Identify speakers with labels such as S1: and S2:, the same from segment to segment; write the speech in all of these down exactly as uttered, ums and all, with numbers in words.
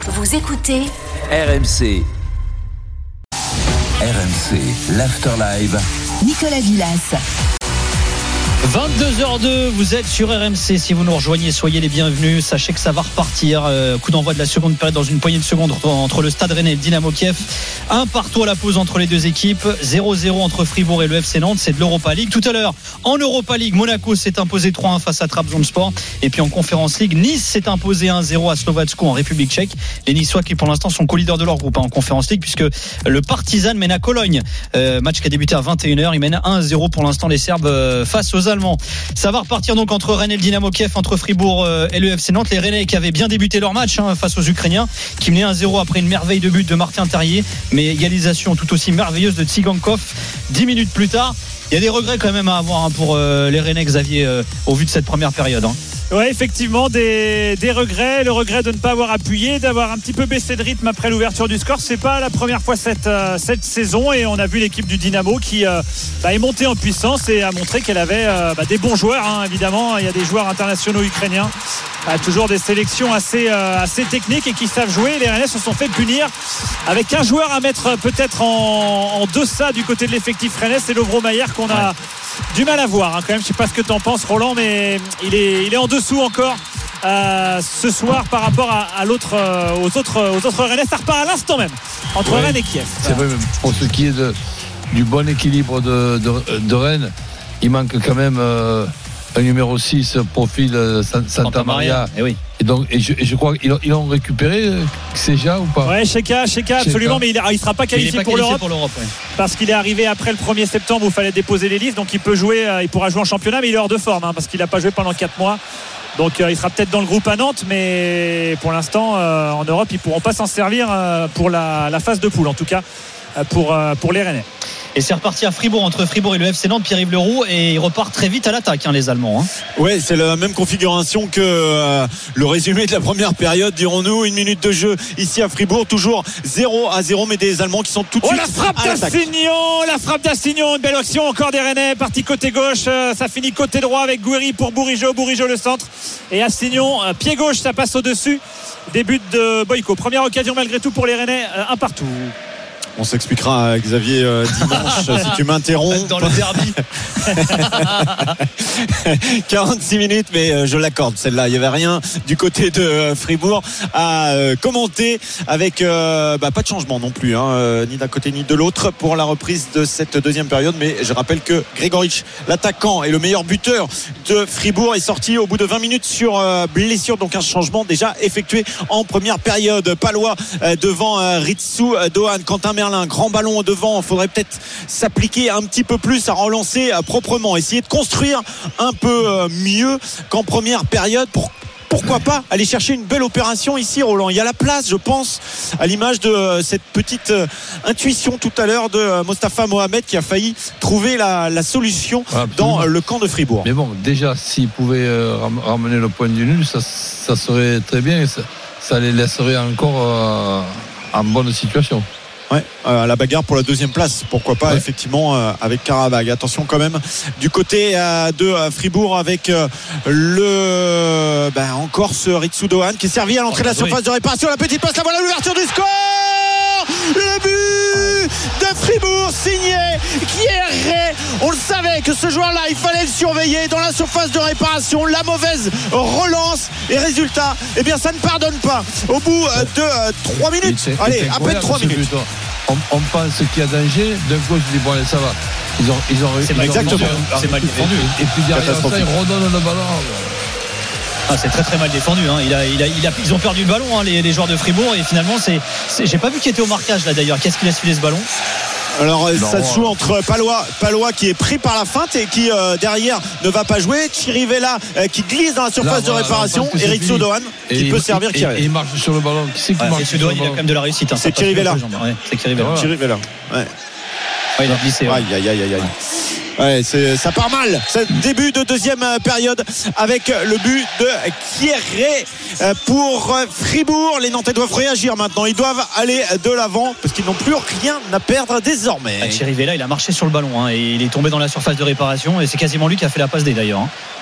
S1: Vous écoutez
S2: R M C. R M C, l'Afterlive.
S1: Nicolas Villas.
S3: vingt-deux heures deux, vous êtes sur R M C. Si vous nous rejoignez, soyez les bienvenus. Sachez que ça va repartir. Euh, coup d'envoi de la seconde période dans une poignée de secondes entre le Stade Rennais et le Dynamo Kiev. Un partout à la pause entre les deux équipes. zéro zéro entre Fribourg et le F C Nantes. C'est de l'Europa League. Tout à l'heure, en Europa League, Monaco s'est imposé trois un face à Trabzonspor. Et puis en Conference League, Nice s'est imposé un zéro à Slovatsko en République tchèque. Les Niçois qui pour l'instant sont co-leaders de leur groupe hein, en Conference League, puisque le Partizan mène à Cologne. Euh, match qui a débuté à vingt et une heures. Il mène un zéro pour l'instant les Serbes euh, face aux Allemands. Ça va repartir donc entre Rennes et le Dynamo Kiev, entre Fribourg et le F C Nantes. Les Rennais qui avaient bien débuté leur match hein, face aux Ukrainiens, qui menaient un zéro après une merveille de but de Martin Terrier, mais égalisation tout aussi merveilleuse de Tsigankov dix minutes plus tard. Il y a des regrets quand même à avoir hein, pour euh, les Rennais, Xavier, euh, au vu de cette première période. Hein.
S4: Ouais, effectivement, des, des regrets. Le regret de ne pas avoir appuyé, d'avoir un petit peu baissé de rythme après l'ouverture du score. C'est pas la première fois cette, euh, cette saison. Et on a vu l'équipe du Dynamo qui euh, bah, est montée en puissance et a montré qu'elle avait euh, bah, des bons joueurs, hein, évidemment. Il y a des joueurs internationaux ukrainiens. Bah, toujours des sélections assez, euh, assez techniques et qui savent jouer. Les Rennais se sont fait punir avec un joueur à mettre peut-être en, en deçà du côté de l'effectif rennais. C'est Lovro Mayer qu'on a ouais. du mal à voir. Hein, quand même, je sais pas ce que tu en penses, Roland, mais il est, il est en dessous encore euh, ce soir par rapport à, à l'autre, euh, aux autres, aux autres Rennais. Ça repart à l'instant même entre ouais, Rennes et Kiev.
S5: C'est vrai, pour ce qui est de, du bon équilibre de, de, de Rennes, il manque quand même euh, un numéro six profil euh, Santa, Santa Maria. Maria.
S3: Et oui.
S5: Et donc, et je, et je crois qu'ils ont récupéré Seja ou pas?
S4: Ouais, Cheka, Cheka, absolument, mais il ne sera pas qualifié,
S3: pas
S4: pour,
S3: qualifié
S4: l'Europe,
S3: pour l'Europe ouais.
S4: Parce qu'il est arrivé après le premier septembre où il fallait déposer les listes, donc il peut jouer, il pourra jouer en championnat, mais il est hors de forme hein, parce qu'il n'a pas joué pendant quatre mois. Donc euh, il sera peut-être dans le groupe à Nantes, mais pour l'instant euh, en Europe ils ne pourront pas s'en servir euh, pour la, la phase de poule, en tout cas euh, pour, euh, pour les Rennais.
S3: Et c'est reparti à Fribourg entre Fribourg et le F C Nantes. Pierre-Yves Leroux, et ils repartent très vite à l'attaque hein, les Allemands hein.
S6: Ouais, c'est la même configuration que euh, le résumé de la première période, dirons-nous. Une minute de jeu ici à Fribourg, toujours zéro à zéro, mais des Allemands qui sont tout de
S4: oh,
S6: suite
S4: la frappe d'Assignon, la frappe d'Assignon, une belle action encore des Rennais, parti côté gauche, euh, ça finit côté droit avec Gouiri pour Bourigeau, Bourigeau le centre et Assignon euh, pied gauche, ça passe au-dessus des buts de Boyko. Première occasion malgré tout pour les Rennais, euh, un partout.
S6: On s'expliquera, Xavier, euh, dimanche, si tu m'interromps.
S3: Dans le derby.
S6: quarante-six minutes, mais euh, je l'accorde, celle-là. Il n'y avait rien du côté de euh, Fribourg à euh, commenter avec euh, bah, pas de changement non plus, hein, euh, ni d'un côté ni de l'autre pour la reprise de cette deuxième période. Mais je rappelle que Gregoric, l'attaquant et le meilleur buteur de Fribourg, est sorti au bout de vingt minutes sur euh, blessure. Donc un changement déjà effectué en première période. Palois euh, devant euh, Ritsu Dohan. Quentin un grand ballon au devant, il faudrait peut-être s'appliquer un petit peu plus à relancer proprement, essayer de construire un peu mieux qu'en première période pour pourquoi pas aller chercher une belle opération ici, Roland. Il y a la place, je pense, à l'image de cette petite intuition tout à l'heure de Mostafa Mohamed qui a failli trouver la, la solution Absolument. Dans le camp de Fribourg.
S5: Mais bon, déjà, s'il pouvait ramener le point du nul, ça, ça serait très bien, ça, ça les laisserait encore euh, en bonne situation.
S6: Ouais, euh, la bagarre pour la deuxième place, pourquoi pas ouais. effectivement euh, avec Karabag. Attention quand même du côté euh, de euh, Fribourg avec euh, le ben, encore ce Ritsu Dohan qui est servi à l'entrée oh, de la surface oui. de réparation. La petite passe, la voilà l'ouverture du score, le but de Fribourg signé Kierré. On le savait que ce joueur-là il fallait le surveiller dans la surface de réparation. La mauvaise relance et résultat, eh bien ça ne pardonne pas au bout de euh, trois minutes. C'est, allez, c'est à peine trois minutes. But,
S5: on, on pense qu'il y a danger, d'un coup je dis bon allez ça va. Ils ont, ils ont,
S3: c'est
S5: ils
S3: mal,
S5: ont
S3: exactement. C'est mal défendu.
S5: Et puis derrière ça ils redonnent le ballon.
S3: Ah, c'est très très mal défendu hein. il a, il a, il a, ils ont perdu le ballon hein, les, les joueurs de Fribourg, et finalement c'est, c'est, j'ai pas vu qui était au marquage là d'ailleurs. Qu'est-ce qu'il a filé ce ballon?
S6: Alors non, ça se joue entre Palois, Palois qui est pris par la feinte et qui euh, derrière ne va pas jouer, Chirivella euh, qui glisse dans la surface là, de voilà, réparation, et Ritsu Dohan qui
S5: et
S6: peut
S5: il,
S6: servir
S5: et, et il marche sur le ballon. Qui c'est qui
S3: ouais,
S5: marche sur
S3: Dohan,
S5: le
S3: il a quand même de la réussite hein.
S6: C'est Chirivella.
S3: Ouais, c'est Chirivella.
S6: Voilà. Chirivella. Ouais.
S3: Ouais, il a glissé.
S6: Aïe aïe aïe aïe. Ouais, c'est, ça part mal. C'est le début de deuxième période avec le but de Kierré pour Fribourg. Les Nantais doivent réagir maintenant. Ils doivent aller de l'avant parce qu'ils n'ont plus rien à perdre désormais.
S3: Ah, Chirivella, il a marché sur le ballon hein, et il est tombé dans la surface de réparation et c'est quasiment lui qui a fait la passe D d'ailleurs. Hein.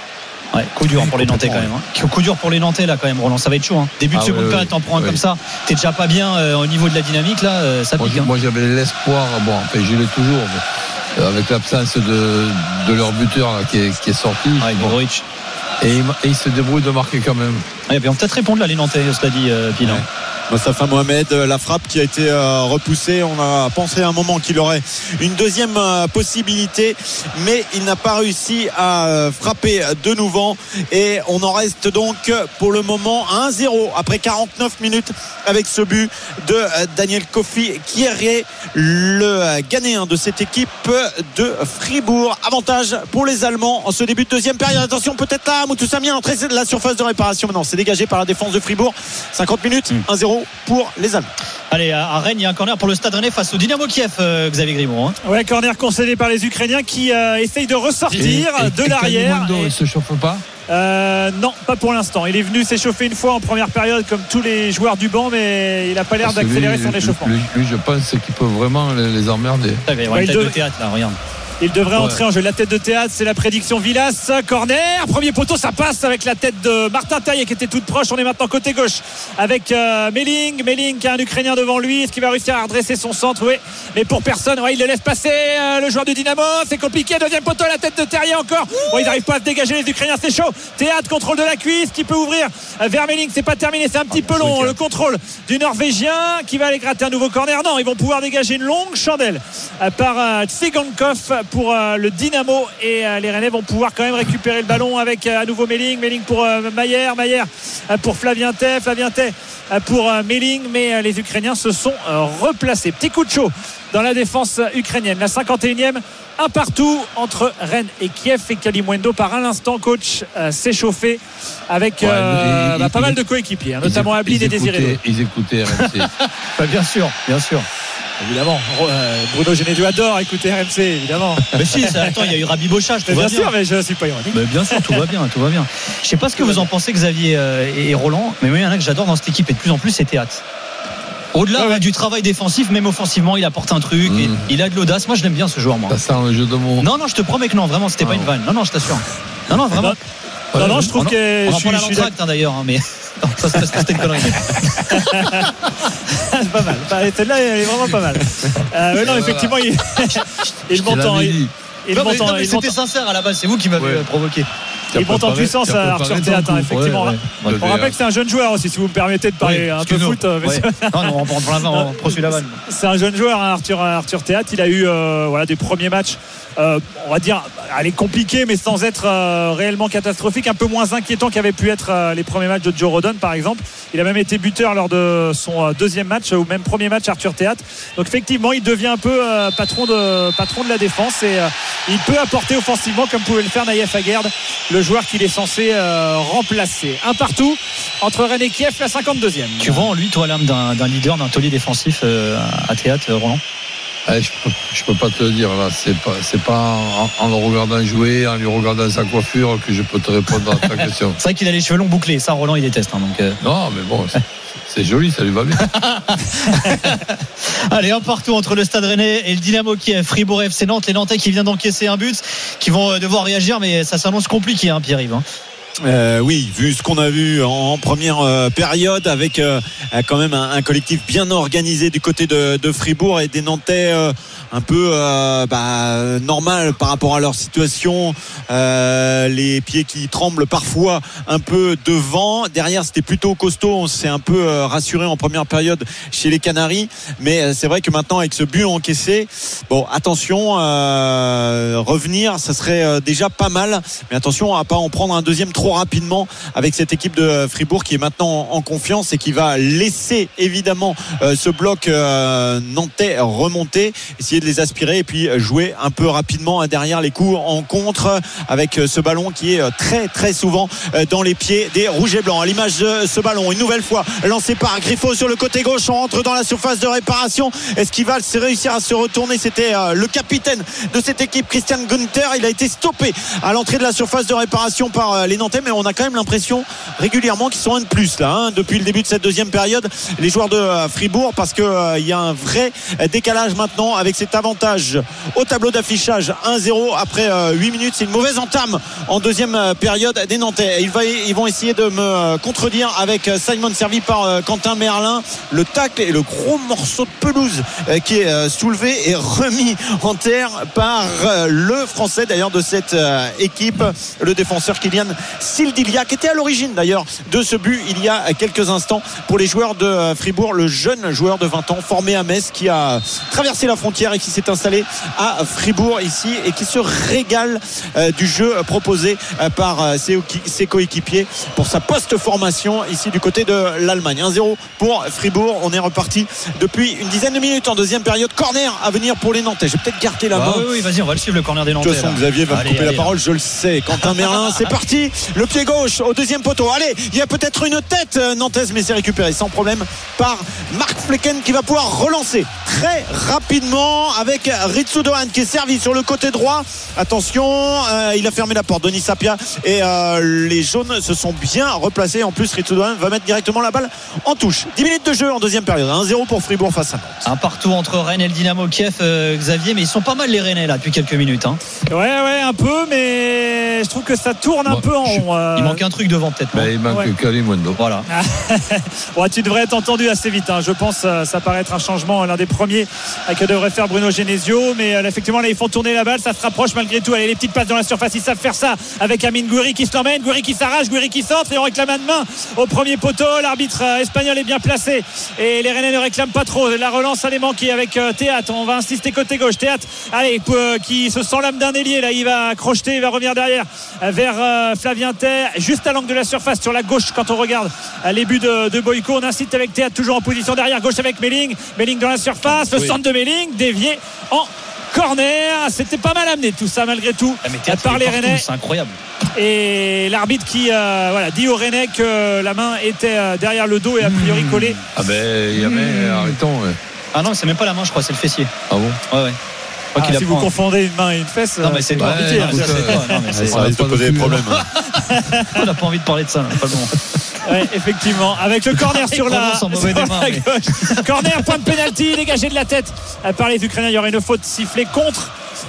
S3: Ouais, coup dur pour les Nantais quand même. Hein. Coup dur pour les Nantais là quand même, Roland. Ça va être chaud. Hein. Début de ah, seconde période, oui, t'en prends un oui. comme ça. T'es déjà pas bien euh, au niveau de la dynamique là. Euh, ça
S5: moi,
S3: pique. Hein.
S5: Moi j'avais l'espoir. Bon, enfin je l'ai toujours. Mais avec l'absence de, de leur buteur là, qui, est, qui est sorti.
S3: Ouais, bon. Et,
S5: et il se débrouille de marquer quand même.
S3: Ouais, on peut peut-être répondre là les Nantais, cela dit euh, Pilan. Ouais.
S6: Mostafa Mohamed, la frappe qui a été euh, repoussée. On a pensé à un moment qu'il aurait une deuxième euh, possibilité, mais il n'a pas réussi à euh, frapper de nouveau. Et on en reste donc pour le moment à un zéro après quarante-neuf minutes avec ce but de euh, Daniel Kofi Kieré, le euh, Ghanéen de cette équipe de Fribourg. Avantage pour les Allemands en ce début de deuxième période. Attention, peut-être là, Moutou Samien entrée de la surface de réparation. Maintenant, c'est dégagé par la défense de Fribourg. cinquante minutes, mmh. un zéro pour les Allemands.
S3: Allez, à Rennes, il y a un corner pour le Stade Rennais face au Dynamo Kiev, euh, Xavier Grimont. Hein.
S4: Ouais, corner concédé par les Ukrainiens qui euh, essayent de ressortir et, et, de et l'arrière.
S5: Et... il ne se chauffe pas
S4: euh, Non, pas pour l'instant. Il est venu s'échauffer une fois en première période comme tous les joueurs du banc, mais il n'a pas l'air Parce d'accélérer lui, son échauffement.
S5: Lui, lui, je pense qu'il peut vraiment les, les emmerder.
S3: Il va y avoir ouais, une tête de théâtre là, regarde.
S4: Il devrait ouais. entrer en jeu. La tête de théâtre, c'est la prédiction Villas. Corner, premier poteau, ça passe avec la tête de Martin Terrier qui était toute proche. On est maintenant côté gauche avec euh, Melling. Melling qui a un Ukrainien devant lui. Est-ce qu'il va réussir à redresser son centre? Oui, mais pour personne. Ouais, il le laisse passer. Euh, le joueur du Dynamo, c'est compliqué. Deuxième poteau, la tête de Terrier encore. Bon, ils n'arrivent pas à se dégager. Les Ukrainiens, c'est chaud. Théâtre, contrôle de la cuisse qui peut ouvrir vers Melling. C'est pas terminé. C'est un petit peu long. Le contrôle du Norvégien qui va aller gratter un nouveau corner. Non, ils vont pouvoir dégager une longue chandelle euh, par euh, Tsigankov pour euh, le Dynamo. Dynamo et euh, les Rennais vont pouvoir quand même récupérer le ballon avec euh, à nouveau Melling Melling pour euh, Mayer Mayer euh, pour Flavien Tay Flavien Tay euh, pour euh, Melling, mais euh, les Ukrainiens se sont euh, replacés. Petit coup de chaud dans la défense ukrainienne. La cinquante et unième, un partout entre Rennes et Kiev, et Kalimwendo par un instant coach euh, s'est chauffé avec euh, ouais, bah, il, pas il, mal de coéquipiers, hein, notamment Ablin et Désiré.
S5: Ils écoutaient R M C.
S3: bah, bien sûr, bien sûr.
S4: Évidemment, Bruno Genesio adore écouter R M C, évidemment.
S3: Mais si, ça, attends, il y a eu Rabi Bochage, tout va bien.
S4: Bien sûr, mais je ne suis pas ironique.
S3: Mais bien sûr, tout va bien, tout va bien. Je ne sais pas ce que vous en pensez, Xavier et Roland, mais moi, il y en a que j'adore dans cette équipe, et de plus en plus, c'est Théâtre. Au-delà ouais, ouais. du travail défensif, même offensivement, il apporte un truc, mmh. il a de l'audace. Moi, je l'aime bien, ce joueur, moi.
S5: Ça sent le jeu de mots.
S3: Non, non, je te promets que non, vraiment, c'était ah, pas une vanne. Non, non, je t'assure. Non, non, vraiment.
S4: Non, non, non je trouve
S3: on,
S4: que.
S3: On en prend l'entracte, hein, d'ailleurs, hein, mais. Non, ça, c'est parce que c'était une connerie.
S4: C'est pas mal. Celle-là, elle est vraiment pas mal. Euh, mais non, effectivement, il, il monte en. Il, il
S3: non,
S4: monte
S3: mais,
S4: en,
S3: non, mais
S4: il
S3: c'était
S4: monte...
S3: sincère à la base, c'est vous qui m'avez ouais. provoqué.
S4: Il monte en puissance à Arthur Théâtre, effectivement.
S3: Ouais, ouais.
S4: On rappelle que c'est un jeune joueur aussi, si vous me permettez de parler oui, un peu foot.
S3: Ouais. Non, non, on prend la main, on poursuit la vanne.
S4: C'est un jeune joueur, hein, Arthur, Arthur Théâtre. Il a eu euh, voilà, des premiers matchs, euh, on va dire, elle est compliquée, mais sans être euh, réellement catastrophique, un peu moins inquiétant qu'avaient pu être euh, les premiers matchs de Joe Rodon, par exemple. Il a même été buteur lors de son euh, deuxième match, ou même premier match, Arthur Théâtre. Donc effectivement, il devient un peu euh, patron, de, patron de la défense, et euh, il peut apporter offensivement comme pouvait le faire Naïef Aguerd, le joueur qu'il est censé euh, remplacer. Un partout entre Rennes et Kiev, la cinquante-deuxième.
S3: Tu vois en lui, toi, l'âme d'un, d'un leader, d'un taulier défensif euh, à Théâtre, Roland?
S5: Eh, je peux, je peux pas te le dire là. C'est pas, c'est pas en, en le regardant jouer, en lui regardant sa coiffure que je peux te répondre à ta question.
S3: C'est vrai qu'il a les cheveux longs bouclés. Ça, Roland, il déteste. Hein, donc euh...
S5: Non, mais bon, c'est, c'est joli, ça lui va bien.
S3: Allez, un partout entre le Stade Rennais et le Dynamo Kiev. Fribourg F C Nantes, les Nantais qui viennent d'encaisser un but, qui vont devoir réagir, mais ça s'annonce compliqué, hein, Pierre-Yves. Hein.
S6: Euh, oui, vu ce qu'on a vu en, en première euh, période, avec euh, quand même un, un collectif bien organisé du côté de, de Fribourg et des Nantais euh, un peu euh, bah, normal par rapport à leur situation, euh, les pieds qui tremblent parfois un peu devant, derrière c'était plutôt costaud, on s'est un peu euh, rassuré en première période chez les Canaries, mais euh, c'est vrai que maintenant avec ce but encaissé, bon attention, euh, revenir ça serait euh, déjà pas mal, mais attention à pas en prendre un deuxième trop rapidement avec cette équipe de Fribourg qui est maintenant en confiance et qui va laisser évidemment euh, ce bloc euh, nantais remonter, essayer de les aspirer et puis jouer un peu rapidement derrière les coups en contre avec ce ballon qui est très très souvent dans les pieds des rouges et blancs. À l'image de ce ballon, une nouvelle fois lancé par Griffo sur le côté gauche, on rentre dans la surface de réparation. Est-ce qu'il va réussir à se retourner? C'était le capitaine de cette équipe, Christian Günther. Il a été stoppé à l'entrée de la surface de réparation par les Nantais Nantais, mais on a quand même l'impression régulièrement qu'ils sont un de plus là, hein, depuis le début de cette deuxième période, les joueurs de euh, Fribourg, parce qu'il euh, y a un vrai décalage maintenant avec cet avantage au tableau d'affichage un zéro après euh, huit minutes. C'est une mauvaise entame en deuxième euh, période des Nantais. Ils, va, ils vont essayer de me euh, contredire avec euh, Simon servi par euh, Quentin Merlin. Le tacle et le gros morceau de pelouse euh, qui est euh, soulevé et remis en terre par euh, le Français d'ailleurs de cette euh, équipe, le défenseur Kylian Sildilia, qui était à l'origine d'ailleurs de ce but il y a quelques instants pour les joueurs de euh, Fribourg, le jeune joueur de vingt ans formé à Metz qui a traversé la frontière et qui s'est installé à Fribourg ici et qui se régale euh, du jeu proposé euh, par euh, ses, ses coéquipiers pour sa post-formation ici du côté de l'Allemagne. un zéro pour Fribourg. On est reparti depuis une dizaine de minutes en deuxième période. Corner à venir pour les Nantais. Je vais peut-être garder la main.
S3: Ah oui, oui, vas-y, on va le suivre, le corner des Nantais.
S6: De toute façon, Xavier va allez, me couper allez, la parole, là. Je le sais. Quentin Merlin, c'est parti. Le pied gauche au deuxième poteau. Allez, il y a peut-être une tête nantaise, mais c'est récupéré sans problème par Marc Flecken qui va pouvoir relancer très rapidement avec Ritsu Dohan qui est servi sur le côté droit. Attention, euh, il a fermé la porte. Denis Sapia et euh, les jaunes se sont bien replacés. En plus, Ritsu Dohan va mettre directement la balle en touche. dix minutes de jeu en deuxième période. un zéro pour Fribourg face à Nantes.
S3: Un partout entre Rennes et le Dynamo Kiev, euh, Xavier, mais ils sont pas mal les Rennais là depuis quelques minutes. Hein.
S4: Ouais, ouais, un peu, mais je trouve que ça tourne un bon, peu en rond. Euh...
S3: Il manque un truc devant peut-être.
S5: Ben, il manque ouais. Kalimundo.
S3: Voilà.
S4: Ouais, tu devrais être entendu assez vite. Hein. Je pense que ça paraît être un changement, l'un des premiers que devrait faire Bruno Genesio. Mais euh, effectivement, là, ils font tourner la balle. Ça se rapproche malgré tout. Allez, les petites passes dans la surface, ils savent faire ça avec Amine Gouiri qui se l'emmène. Gouiri qui s'arrache, Gouiri qui centre et on réclame un de main au premier poteau. L'arbitre euh, espagnol est bien placé et les Rennais ne réclament pas trop. La relance allait manquer avec euh, Théâtre. On va insister côté gauche. Théâtre, allez, euh, qui se sent l'âme d'un ailier. Là, il va crocheter, il va revenir derrière euh, vers euh, Flavien Terre, juste à l'angle de la surface sur la gauche. Quand on regarde euh, les buts de, de Boyko, on incite avec Théâtre toujours en position derrière gauche avec Melling. Melling dans la surface, le oui. centre de Melling dévié en corner. C'était pas mal amené tout ça malgré tout
S3: ah,
S4: par les Rennais.
S3: C'est incroyable.
S4: Et l'arbitre qui euh, voilà, dit aux Rennais que la main était euh, derrière le dos et a priori collée.
S5: Ah ben il y avait mmh. arrêtons. Ouais.
S3: Ah non, c'est même pas la main, je crois, c'est le fessier.
S5: Ah bon?
S3: Ouais ouais.
S4: Ah, si vous confondez une main et une fesse,
S3: non mais c'est
S4: pas
S3: compliqué. Ouais, ça, c'est toi. Non, mais c'est,
S6: ça risque de poser des problèmes.
S3: On n'a pas envie de parler de ça, là, pas bon.
S4: Ouais, effectivement, avec le corner sur la, sur la mains, gauche. Corner, point de pénalty, dégagé de la tête par les Ukrainiens. Il y aurait une faute sifflée contre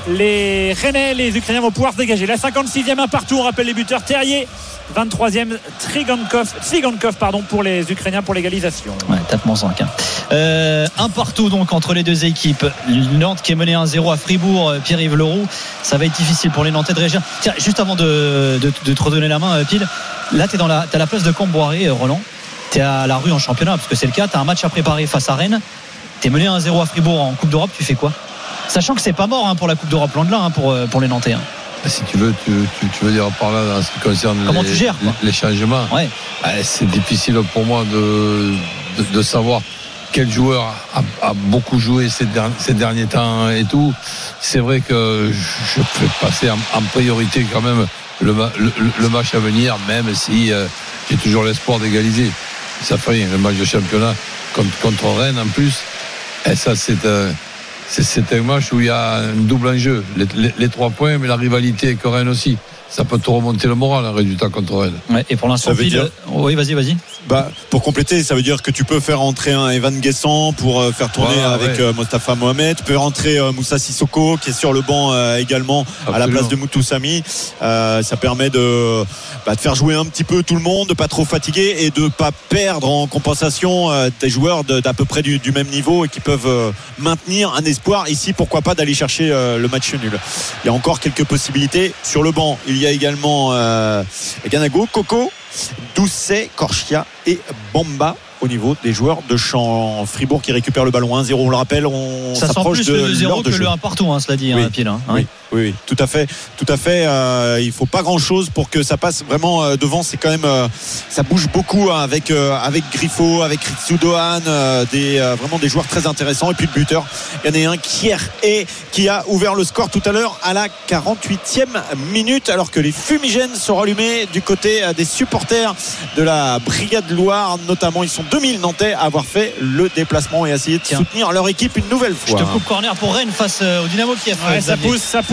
S4: les Rennais. Les Ukrainiens vont pouvoir se dégager. La cinquante-sixième, un partout. On rappelle les buteurs. Terrier, vingt-troisième, Trigankov, Tsigankov pardon, pour les Ukrainiens pour l'égalisation.
S3: Ouais, tapement cinq. Hein. Euh, un partout donc entre les deux équipes. Nantes qui est mené un zéro à Fribourg. Pierre-Yves Leroux, ça va être difficile pour les Nantais de réagir. Tiens, juste avant de, de, de te redonner la main, Pile, là tu es dans la, t'as la place de Camboiré, Roland. Tu es à la rue en championnat, parce que c'est le cas. Tu as un match à préparer face à Rennes. Tu es mené un zéro à Fribourg en Coupe d'Europe. Tu fais quoi? Sachant que c'est pas mort hein, pour la Coupe d'Europe, loin de là hein, pour, pour les Nantais. Hein.
S5: Si tu veux, tu, tu, tu veux dire par là, en ce qui concerne
S3: Comment
S5: les,
S3: tu gères, quoi.
S5: les changements,
S3: ouais.
S5: C'est difficile pour moi de, de, de savoir quel joueur a, a beaucoup joué ces derniers, ces derniers temps et tout. C'est vrai que je fais passer en, en priorité quand même le, le, le match à venir, même si euh, j'ai toujours l'espoir d'égaliser. Ça fait rien, le match de championnat contre, contre Rennes en plus. Et ça, c'est... Euh, C'est, c'est un match où il y a un double enjeu, les, les, les trois points, mais la rivalité avec Rennes aussi. Ça peut te remonter le moral, un résultat contre Rennes.
S3: Ouais, et pour l'instant,
S6: ça veut dire...
S3: oui, vas-y, vas-y.
S6: Bah, pour compléter, ça veut dire que tu peux faire entrer un Evan Guessant pour faire tourner voilà, avec ouais. euh, Mostafa Mohamed. Tu peux rentrer euh, Moussa Sissoko qui est sur le banc euh, également. Absolument. À la place de Moutou Sami. Euh, ça permet de, bah, de faire jouer un petit peu tout le monde, de pas trop fatiguer et de pas perdre en compensation euh, des joueurs de, d'à peu près du, du même niveau et qui peuvent euh, maintenir un espoir ici. Pourquoi pas d'aller chercher euh, le match nul. Il y a encore quelques possibilités sur le banc. Il y a également euh, Ganago, Coco, Doucet, Korchia et Bamba au niveau des joueurs de champ. Fribourg qui récupère le ballon un zéro, on le rappelle, on
S3: ça
S6: s'approche
S3: sent plus
S6: de
S3: le deux zéro
S6: que
S3: le
S6: jeu.
S3: un partout hein, cela dit
S6: oui.
S3: hein, Pile, hein.
S6: Oui. Oui, oui, tout à fait, tout à fait. Euh, il faut pas grand-chose pour que ça passe vraiment euh, devant. C'est quand même, euh, ça bouge beaucoup hein, avec euh, avec Griffo, avec Ritsu Dohan, euh, des euh, vraiment des joueurs très intéressants. Et puis le buteur, il y en a un Kier et qui a ouvert le score tout à l'heure à la quarante-huitième minute, alors que les fumigènes sont rallumés du côté euh, des supporters de la Brigade Loire, notamment. Ils sont deux mille Nantais à avoir fait le déplacement et à essayer de Tiens. soutenir leur équipe une nouvelle fois.
S3: Je te coupe corner pour Rennes face au Dynamo Kiev.
S4: Ouais, ça pousse, ça pousse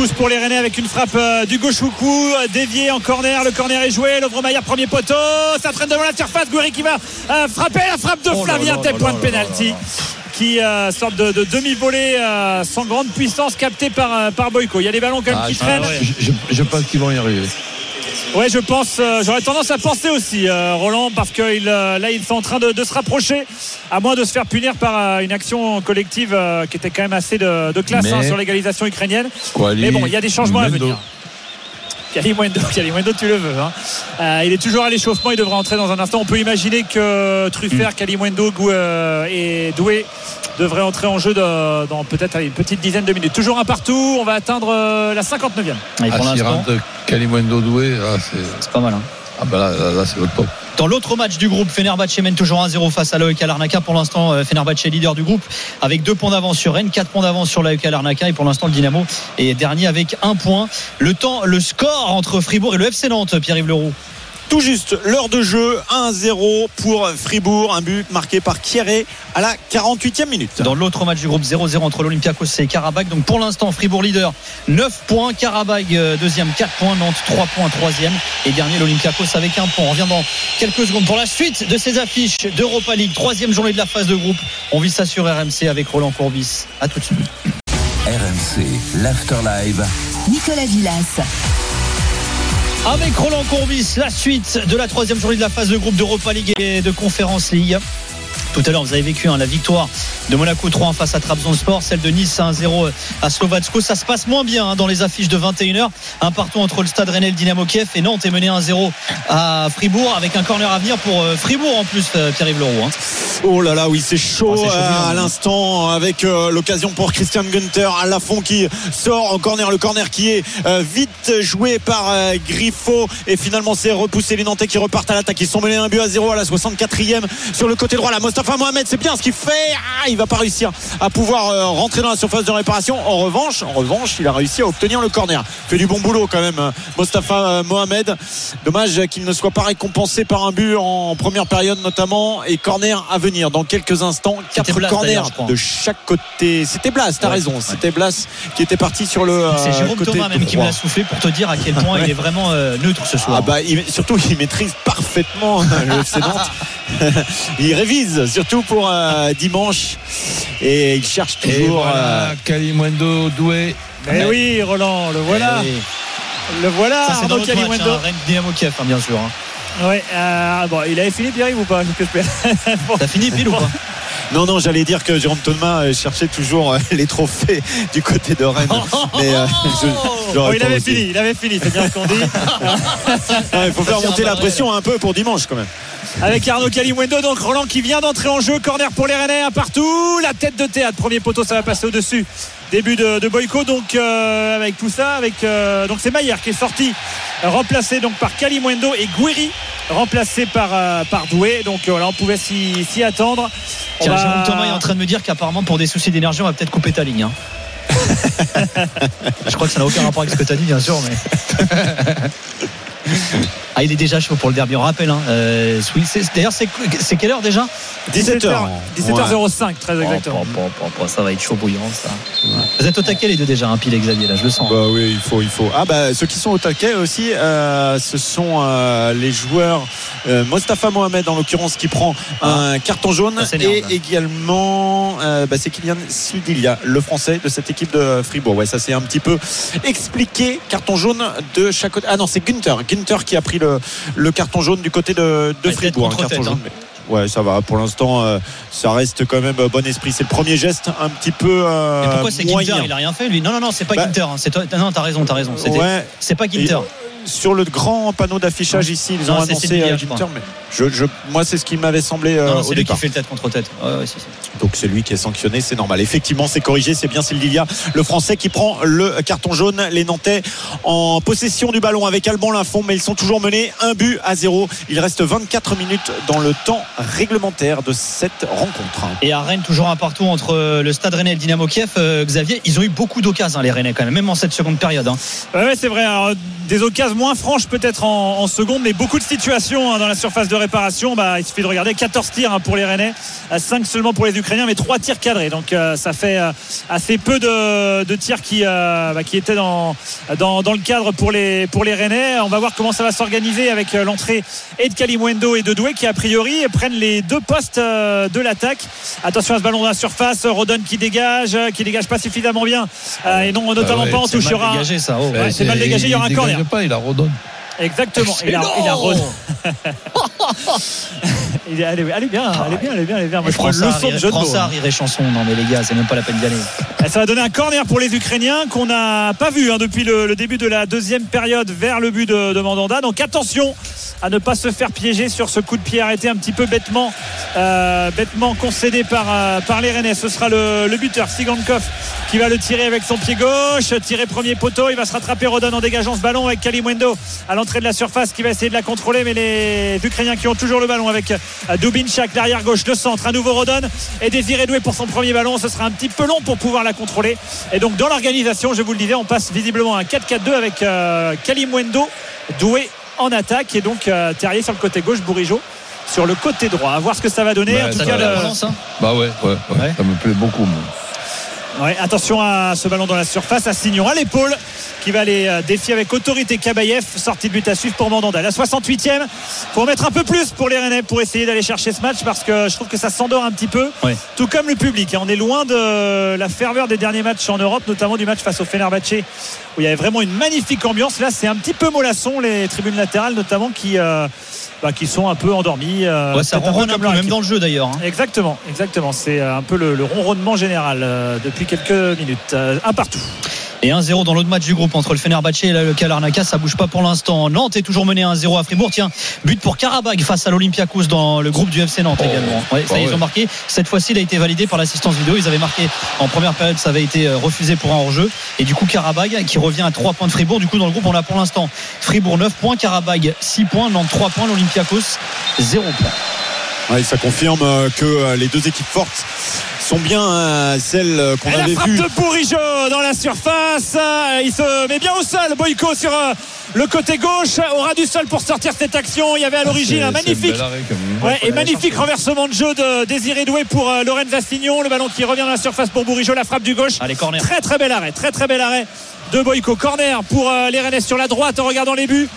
S4: plus pour les Rennais avec une frappe euh, d'Hugo Choukou, euh, dévié en corner. Le corner est joué. Lovre-Maillard, premier poteau. Ça traîne devant la surface. Gouiri qui va euh, frapper. La frappe de
S3: Oh
S4: Flavien, tel point de
S3: là là
S4: pénalty. Qui euh, sorte de, de demi-volée euh, sans grande puissance captée par, euh, par Boyko. Il y a des ballons quand même
S5: Ah,
S4: qui
S5: je-
S4: traînent.
S5: ah ouais. je, je- je pense qu'ils vont y arriver.
S4: Ouais, je pense, euh, j'aurais tendance à penser aussi, euh, Roland, parce que il, euh, là, ils sont en train de, de se rapprocher, à moins de se faire punir par euh, une action collective euh, qui était quand même assez de, de classe
S5: Mais-
S4: hein, sur l'égalisation ukrainienne.
S5: Quali,
S4: Mais bon, il y a des changements à
S5: Mendo.
S4: venir. Kalimuendo, Kalimuendo, tu le veux. Hein. Euh, il est toujours à l'échauffement, il devrait entrer dans un instant. On peut imaginer que Truffert, Kalimuendo euh, et Doué devraient entrer en jeu de, dans peut-être allez, une petite dizaine de minutes. Toujours un partout, on va atteindre euh, la cinquante-neuvième.
S3: Et pour
S5: Ah, s'il
S3: l'instant,
S5: rentre Kalimuendo Doué, là, c'est,
S3: c'est pas mal. Hein.
S5: ah ben là, là, là, c'est le top.
S3: Dans l'autre match du groupe, Fenerbahçe mène toujours un zéro face à l'A E K Larnaca. Pour l'instant, euh, Fenerbahçe est leader du groupe avec deux points d'avance sur Rennes, quatre points d'avance sur l'A E K Larnaca. Et pour l'instant, le Dynamo est dernier avec un point. Le temps, le score entre Fribourg et le F C Nantes, Pierre-Yves Leroux.
S6: Tout juste l'heure de jeu, un à zéro pour Fribourg, un but marqué par Kieré à la quarante-huitième minute.
S3: Dans l'autre match du groupe, zéro zéro entre l'Olympiakos et Karabakh. Donc pour l'instant, Fribourg leader, neuf points. Karabakh euh, deuxième, quatre points. Nantes trois points, troisième. Et dernier, l'Olympiakos avec un point. On revient dans quelques secondes pour la suite de ces affiches d'Europa League. Troisième journée de la phase de groupe. On vit ça sur R M C avec Roland Courbis. À tout de suite.
S2: R M C, l'Afterlive.
S1: Nicolas Villas.
S3: Avec Roland Courbis, la suite de la troisième journée de la phase de groupe d'Europa League et de Conference League. Tout à l'heure, vous avez vécu hein, la victoire de Monaco trois un face à Trabzonspor, celle de Nice un zéro à Slovatsko. Ça se passe moins bien hein, dans les affiches de vingt et une heures. Un partout entre le Stade Rennais et le Dynamo Kiev. Et Nantes est mené un zéro à Fribourg avec un corner à venir pour euh, Fribourg en plus, euh, Pierre-Yves Leroux. Hein.
S6: Oh là là, oui, c'est chaud,
S3: Oh, c'est chaud,
S6: euh,
S3: bien,
S6: à
S3: hein.
S6: l'instant avec euh, l'occasion pour Christian Günther à Lafont qui sort en corner. Le corner qui est euh, vite joué par euh, Griffo et finalement c'est repoussé. Les Nantais qui repartent à l'attaque. Ils sont menés un but à zéro à la soixante-quatrième sur le côté droit. Là, Mostafa Mohamed, c'est bien ce qu'il fait. Ah, il va pas réussir à pouvoir euh, rentrer dans la surface de réparation. En revanche, en revanche, il a réussi à obtenir le corner. Fait du bon boulot quand même, euh, Mostafa euh, Mohamed. Dommage qu'il ne soit pas récompensé par un but en première période notamment. Et corner à venir dans quelques instants. Quatre
S3: Blas,
S6: corners
S3: d'ailleurs, je crois.
S6: de chaque côté. C'était Blas, t'as
S3: Ouais,
S6: raison.
S3: ouais.
S6: C'était Blas qui était parti sur le euh,
S3: C'est Jérôme
S6: côté
S3: Thomas même qui me
S6: droit.
S3: l'a soufflé pour te dire à quel point
S6: Ouais.
S3: il est vraiment euh, neutre ce soir.
S6: Ah bah, il, surtout il maîtrise parfaitement le F C Nantes. Il révise surtout pour euh, dimanche et il cherche
S5: Et
S6: toujours
S5: voilà,
S6: euh,
S5: Kalimuendo Doué.
S4: Mais oui, Roland, le voilà.
S3: Eh oui.
S4: Le voilà,
S3: Ça c'est dans
S4: Arnaud
S3: l'autre match,
S4: Kalimuendo.
S3: hein, Rennes Dynamo Kiev hein, bien sûr. Hein.
S4: Ouais, euh, bon, il avait fini Pierre-Yves ou pas? Bon.
S3: T'as fini pile ou pas?
S6: non non j'allais dire que Jérôme Thomas euh, cherchait toujours euh, les trophées du côté de Rennes mais euh, je, j'aurais
S4: Bon, il
S6: pas
S4: avait
S6: osé.
S4: fini, il avait fini, c'est bien ce qu'on dit.
S6: Ah, il faut faire monter la pression un peu pour dimanche quand même.
S4: Avec Arnaud Kalimuendo, donc Roland qui vient d'entrer en jeu, corner pour les Rennais, un partout, la tête de théâtre, premier poteau, ça va passer au-dessus. Début de, de Boyko, donc euh, avec tout ça, avec euh, donc c'est Maillard qui est sorti, euh, remplacé donc par Kalimuendo et Gouiri, remplacé par euh, par Doué. Donc euh, voilà, on pouvait s'y, s'y attendre. On
S3: Tiens,
S4: va-
S3: Jérôme Thomas est en train de me dire qu'apparemment pour des soucis d'énergie on va peut-être couper ta ligne hein. Je crois que ça n'a aucun rapport avec ce que tu as dit bien sûr mais ah il est déjà chaud pour le derby on rappelle hein. euh, oui, c'est, d'ailleurs c'est, c'est quelle heure déjà?
S6: dix-sept heures
S4: dix-sept heures zéro cinq très exactement.
S3: Oh, bon, bon, bon, ça va être chaud bouillant ça. Vous êtes au taquet les deux déjà hein, Pile et Xavier là je le sens.
S6: Bah oui, il faut, il faut. Ah bah ceux qui sont au taquet aussi, euh, ce sont euh, les joueurs. Euh, Mostafa Mohamed en l'occurrence qui prend un carton jaune
S3: Ça s'énerve,
S6: et
S3: là.
S6: également euh, bah, c'est Kylian Sudilia, le français de cette équipe de Fribourg. Ouais, ça c'est un petit peu expliqué. Carton jaune de chaque côté. Ah non, c'est Günther, Günther qui a pris le, le carton jaune du côté de, de
S3: Ouais,
S6: Fribourg.
S3: tête
S6: Un
S3: contre
S6: carton
S3: tête,
S6: jaune. Mais- Ouais, ça va. Pour l'instant, euh, ça reste quand même bon esprit. C'est le premier geste un petit peu euh,
S3: Et pourquoi c'est
S6: moyen.
S3: Ginter? Il a rien fait lui? Non non non c'est pas
S6: Bah,
S3: Ginter hein. C'est toi... Non t'as raison t'as raison C'était...
S6: Ouais.
S3: C'est pas Ginter.
S6: Sur le grand panneau d'affichage ici, ils
S3: Non,
S6: ont
S3: c'est
S6: annoncé
S3: Sédilla,
S6: euh,
S3: je
S6: Ginter, mais je, je, moi c'est ce qui m'avait semblé euh,
S3: Non, non
S6: au
S3: c'est lui qui
S6: départ.
S3: fait le tête contre tête. Ouais, ouais, si, si.
S6: Donc c'est lui qui est sanctionné, c'est normal. Effectivement, c'est corrigé, c'est bien Sildilia, le Français qui prend le carton jaune. Les Nantais en possession du ballon avec Alban Lafont, mais ils sont toujours menés un but à zéro. Il reste vingt-quatre minutes dans le temps réglementaire de cette rencontre.
S3: Et à Rennes, toujours un partout entre le Stade Rennais et le Dynamo Kiev. Euh, Xavier, ils ont eu beaucoup d'occasions, hein, les Rennais, quand même, même en cette seconde période. Hein.
S4: Ouais, ouais, c'est vrai. Alors, des occasions moins franches peut-être en, en seconde, mais beaucoup de situations hein, dans la surface de réparation. Bah, il suffit de regarder quatorze tirs hein, pour les Rennais, cinq seulement pour les Ukrainiens, mais trois tirs cadrés. Donc euh, ça fait euh, assez peu de, de tirs qui, euh, bah, qui étaient dans, dans, dans le cadre pour les, pour les Rennais. On va voir comment ça va s'organiser avec euh, l'entrée et de Kalimuendo et de Doué qui a priori prennent les deux postes euh, de l'attaque. Attention à ce ballon dans la surface. Rodon qui dégage, qui dégage pas suffisamment bien euh, et non notamment ah ouais, pas en touche.
S3: C'est mal dégagé ça. Oh.
S4: Ouais, c'est mal dégagé. Il y aura un corner.
S5: Pas, il a Rodon.
S4: Exactement. Il a, il a Rodon. Elle est, elle est bien, elle est bien, elle est bien, elle est bien. Moi, je prends une leçon de jeu de mots.
S3: Ça rire et chanson. Non mais les gars, c'est même pas la peine d'y aller.
S4: Ça va donner un corner pour les Ukrainiens qu'on n'a pas vu hein, depuis le, le début de la deuxième période vers le but de, de Mandanda. Donc attention à ne pas se faire piéger sur ce coup de pied arrêté un petit peu bêtement, euh, bêtement concédé par, euh, par les Rennais. Ce sera le, le buteur Sigankov qui va le tirer avec son pied gauche, tirer premier poteau. Il va se rattraper Rodon en dégageant ce ballon avec Kalimuendo à l'entrée de la surface qui va essayer de la contrôler, mais les Ukrainiens qui ont toujours le ballon avec Dubinchak, l'arrière gauche, le centre, un nouveau Rodon et Désiré Doué pour son premier ballon. Ce sera un petit peu long pour pouvoir la contrôler. Et donc dans l'organisation, je vous le disais, on passe visiblement à un quatre quatre deux avec euh, Kalimuendo, Doué en attaque et donc euh, Terrier sur le côté gauche, Bourigeaud sur le côté droit. À voir ce que ça va donner.
S5: Ouais,
S4: en tout
S3: ça
S4: cas, le...
S3: balance, hein.
S5: Bah ouais, ouais, ouais, ouais. Ça me plaît beaucoup. Moi.
S4: Ouais, attention à ce ballon dans la surface, à Signon à l'épaule qui va aller défier avec autorité Kabayev. Sortie de but à suivre pour Mandanda. La soixante-huitième, faut en mettre un peu plus pour les Rennais pour essayer d'aller chercher ce match parce que je trouve que ça s'endort un petit peu, ouais. Tout comme le public. On est loin de la ferveur des derniers matchs en Europe, notamment du match face au Fenerbahçe où il y avait vraiment une magnifique ambiance. Là c'est un petit peu mollasson, les tribunes latérales notamment qui, euh, bah, qui sont un peu endormies. Euh,
S3: ouais, ça ronronne un peu, même dans le jeu d'ailleurs hein.
S4: Exactement, exactement. C'est un peu le, le ronronnement général euh, depuis quelques minutes. Euh, un partout.
S3: Et un zéro dans l'autre match du groupe entre le Fenerbahçe et le Larnaca, ça bouge pas pour l'instant. Nantes est toujours mené un zéro à Fribourg. Tiens, but pour Karabag face à l'Olympiakos dans le groupe du F C Nantes oh, également. Ouais, ça oh, ils ouais. ont marqué. Cette fois-ci, il a été validé par l'assistance vidéo. Ils avaient marqué en première période, ça avait été refusé pour un hors-jeu. Et du coup, Karabag qui revient à trois points de Fribourg. Du coup, dans le groupe, on a pour l'instant Fribourg neuf points, Karabag six points, Nantes trois points, l'Olympiakos zéro points.
S6: Ouais, ça confirme que les deux équipes fortes sont bien euh, celles qu'on
S4: et
S6: avait vues.
S4: La frappe de Bourigeaud dans la surface. Il se met bien au sol. Boyko sur euh, le côté gauche. Aura du sol pour sortir cette action. Il y avait à l'origine un magnifique ouais, et magnifique renversement de jeu de Désiré Doué pour euh, Lorenz Vassignon. Le ballon qui revient dans la surface pour Bourigeaud. La frappe du gauche.
S3: Allez, corner.
S4: Très très bel arrêt. Très très bel arrêt de Boyko. Corner pour euh, les Rennais sur la droite en regardant les buts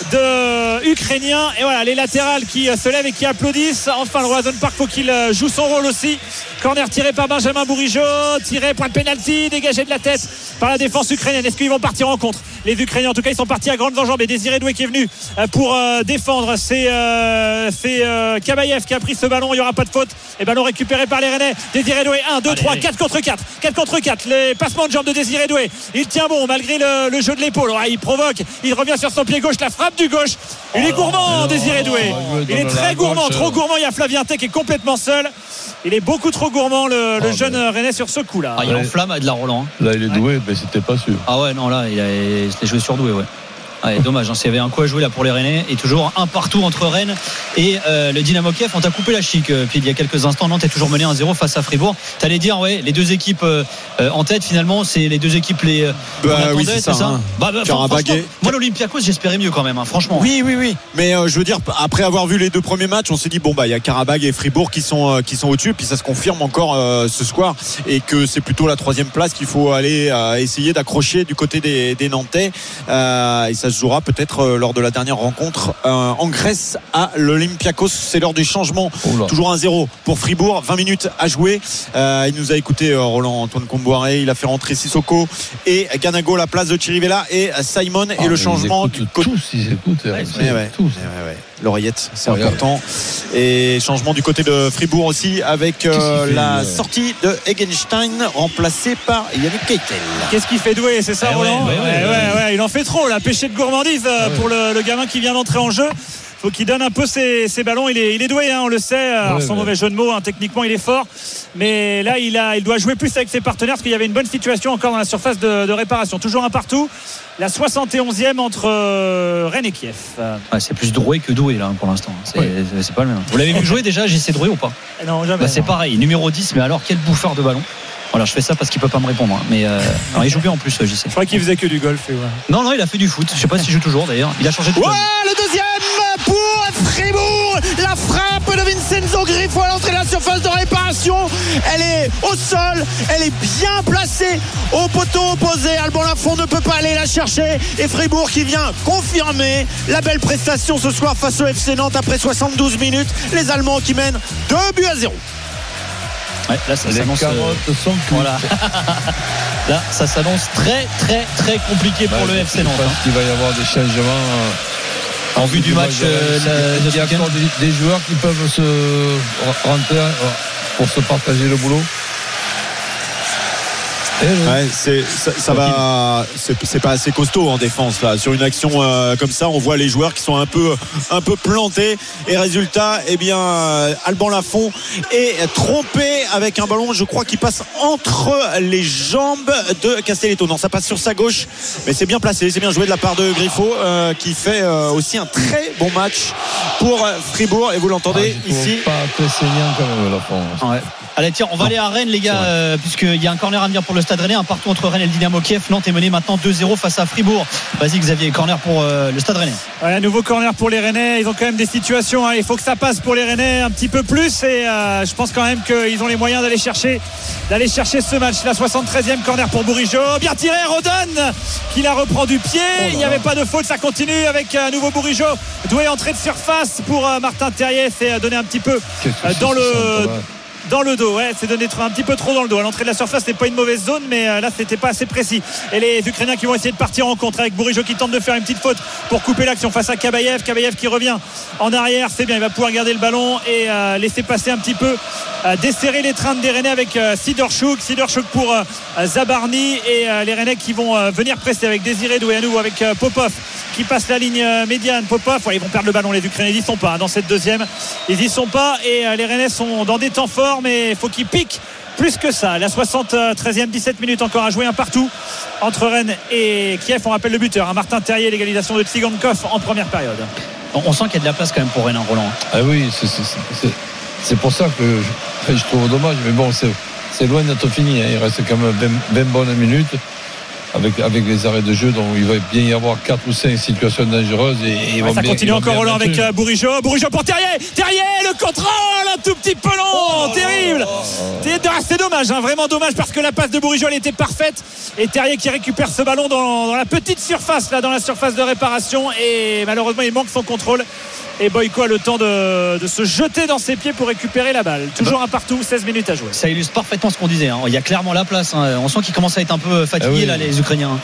S4: de Ukrainiens. Et voilà, les latérales qui euh, se lèvent et qui applaudissent. Enfin, le Roison Park, faut qu'il euh, joue son rôle aussi. Corner tiré par Benjamin Bourigeaud, tiré point de pénalty, dégagé de la tête par la défense ukrainienne. Est-ce qu'ils vont partir en contre? Les Ukrainiens, en tout cas, ils sont partis à grande enjambée. Désiré Doué qui est venu pour euh, défendre. C'est, euh, c'est euh, Kabayev qui a pris ce ballon. Il n'y aura pas de faute. Et ballon récupéré par les Rennais. Désiré Doué, un, deux, trois, quatre contre quatre. quatre contre quatre. Les passements de jambes de Désiré Doué. Il tient bon malgré le, le jeu de l'épaule. Ouais, il provoque. Il revient sur son pied gauche. La frappe du gauche. Il est gourmand, Désiré Doué. Il est très gourmand, trop gourmand. Il y a Flavien Tech qui est complètement seul. Il est beaucoup trop gourmand le, le oh, jeune mais... Rennais sur ce coup là.
S3: Ah, il enflamme avec de la Roland.
S5: Là il est doué, ouais. Mais c'était pas sûr.
S3: Ah ouais non là il a c'était joué surdoué ouais. Ouais, dommage, hein, s'il y avait un coup à jouer là pour les Rennais. Et toujours un partout entre Rennes et euh, le Dynamo Kiev. On t'a coupé la chic euh, puis il y a quelques instants. Nantes est toujours mené un zéro face à Fribourg. T'allais dire ouais les deux équipes euh, en tête finalement c'est les deux équipes les euh,
S6: bah, oui, c'est ça, ça hein.
S3: bah, bah, moi l'Olympiakos j'espérais mieux quand même hein, franchement.
S6: Oui oui oui mais euh, je veux dire après avoir vu les deux premiers matchs on s'est dit bon bah il y a Karabag et Fribourg qui sont, euh, qui sont au-dessus puis ça se confirme encore euh, ce soir et que c'est plutôt la troisième place qu'il faut aller euh, essayer d'accrocher du côté des, des Nantais euh, et ça se jouera peut-être euh, lors de la dernière rencontre euh, en Grèce à l'Olympiakos. C'est l'heure du changement. Oula. Toujours un zéro pour Fribourg, vingt minutes à jouer. Euh, il nous a écouté euh, Roland Antoine Comboiré, il a fait rentrer Sissoko et Ganago la place de Chirivella et Simon ah, et le changement
S5: du côté tous ils écoutent ouais,
S6: ouais, ouais, tous. Ouais, ouais. L'oreillette c'est oh, important et changement du côté de Fribourg aussi avec euh, la fait, sortie de Egenstein remplacé par Yannick Keitel.
S4: Qu'est-ce qu'il fait Doué, c'est ça ouais, Roland ouais, ouais, ouais, ouais, ouais, il en fait trop là, péché de gourmandise ouais. pour le, le gamin qui vient d'entrer en jeu. Faut qu'il donne un peu ses, ses ballons. Il est, il est doué, hein, on le sait. Alors, ouais, sans ouais. mauvais jeu de mots, hein, techniquement, il est fort. Mais là, il, a, il doit jouer plus avec ses partenaires parce qu'il y avait une bonne situation encore dans la surface de, de réparation. Toujours un partout. La soixante et onzième entre euh, Rennes et Kiev.
S3: Ouais, c'est plus Droué que Doué là pour l'instant. C'est, ouais. c'est, c'est pas le même. Vous l'avez vu jouer déjà, J C Droué ou pas?
S4: Non, jamais.
S3: Bah, c'est
S4: non.
S3: pareil, numéro dix, mais alors quel bouffeur de ballon. Voilà, je fais ça parce qu'il peut pas me répondre. Hein. Mais euh, non, il joue bien en plus, J C.
S4: Je crois qu'il faisait que du golf. Et ouais.
S3: Non, non, il a fait du foot. Je sais pas s'il joue toujours d'ailleurs. Il a changé de
S6: club. Ouais, le deuxième pour Fribourg. La frappe de Vincenzo Griffo à l'entrée de la surface de réparation. Elle est au sol, elle est bien placée au poteau opposé. Alban Lafont ne peut pas aller la chercher. Et Fribourg qui vient confirmer la belle prestation ce soir face au F C Nantes après soixante-douze minutes. Les Allemands qui mènent deux buts à zéro.
S3: Ouais, là ça
S5: Les
S3: s'annonce
S5: carottes
S3: euh,
S5: sont cuites.
S3: voilà. Là ça s'annonce très très très compliqué pour
S5: Ouais,
S3: le F C Nantes.
S5: Je pense
S3: hein.
S5: qu'il va y avoir des changements. euh,
S3: En vue du match euh, la- de
S5: Il y a
S3: ce week-end.
S5: encore des, des joueurs qui peuvent se rentrer euh, pour se partager le boulot. Eh oui.
S6: Ouais, c'est, ça, ça va, c'est, c'est pas assez costaud en défense là. Sur une action euh, comme ça, on voit les joueurs qui sont un peu, un peu plantés. Et résultat, eh bien, euh, Alban Lafont est trompé avec un ballon, je crois, qui passe entre les jambes de Castelletto. Non, ça passe sur sa gauche, mais c'est bien placé, c'est bien joué de la part de Griffo, euh, qui fait euh, aussi un très bon match pour Fribourg. Et vous l'entendez
S5: Ah, je trouve
S6: ici.
S5: pas très saignant quand même, la France.
S3: Ouais. Allez tiens, on va aller à Rennes les gars, euh, puisqu'il y a un corner à venir pour le Stade Rennais, un partout entre Rennes et le Dynamo Kiev. Nantes est mené maintenant deux zéro face à Fribourg. Vas-y Xavier, corner pour euh, le Stade Rennais.
S4: Ouais, un nouveau corner pour les Rennais. Ils ont quand même des situations, hein. Il faut que ça passe pour les Rennais un petit peu plus. Et euh, je pense quand même qu'ils ont les moyens d'aller chercher d'aller chercher ce match. La soixante-treizième corner pour Bourigeaud. Bien tiré, Rodon qui la reprend du pied.
S5: Oh
S4: Il n'y avait pas de faute, ça continue avec un nouveau Bourigeau. Doué entrée de surface pour euh, Martin Terrier. C'est donner un petit peu
S5: Qu'est-ce que
S4: euh,
S5: c'est
S4: dans
S5: ce
S4: le
S5: centre, là
S4: dans le dos, ouais, c'est donné un petit peu trop dans le dos. À l'entrée de la surface, c'est pas une mauvaise zone, mais euh, là, c'était pas assez précis. Et les Ukrainiens qui vont essayer de partir en contre avec Bourigeau qui tente de faire une petite faute pour couper l'action face à Kabayev. Kabayev qui revient en arrière, c'est bien, il va pouvoir garder le ballon et euh, laisser passer un petit peu, euh, desserrer les trains des Rennais avec euh, Sidorchuk. Sidorchuk pour euh, Zabarny et euh, les Rennais qui vont euh, venir presser avec Désiré Doué à nouveau avec euh, Popov qui passe la ligne euh, médiane. Popov, ouais, ils vont perdre le ballon, les Ukrainiens, ils y sont pas hein, dans cette deuxième, ils y sont pas et euh, les Rennais sont dans des temps forts, mais il faut qu'ils pique plus que ça. La soixante-treizième, dix-sept minutes encore à jouer, un partout entre Rennes et Kiev. On rappelle le buteur, hein, Martin Terrier, l'égalisation de Tsigankov en première période.
S3: On, on sent qu'il y a de la place quand même pour Rennes, hein, Roland.
S5: Ah oui, c'est, c'est, c'est, c'est pour ça que je, je trouve dommage, mais bon, c'est, c'est loin d'être fini, hein. Il reste quand même vingt, vingt bonnes minutes avec, avec les arrêts de jeu, donc il va bien y avoir quatre ou cinq situations dangereuses et, et
S4: Ouais, ça
S5: bien,
S4: continue encore Roland avec
S5: euh,
S4: euh, Bourigeau. Bourigeau pour Terrier. Terrier, le contrôle un tout petit peu long,
S5: oh,
S4: terrible.
S5: oh,
S4: C'est, c'est dommage, hein, vraiment dommage parce que la passe de Bourigeau elle était parfaite et Terrier qui récupère ce ballon dans, dans la petite surface là, dans la surface de réparation et malheureusement il manque son contrôle. Et Boyko a le temps de, de se jeter dans ses pieds pour récupérer la balle. Toujours un partout, seize minutes à jouer.
S3: Ça illustre parfaitement ce qu'on disait, hein. Il y a clairement la place, hein. On sent qu'ils commencent à être un peu fatigués
S5: ah oui.
S3: là, les Ukrainiens.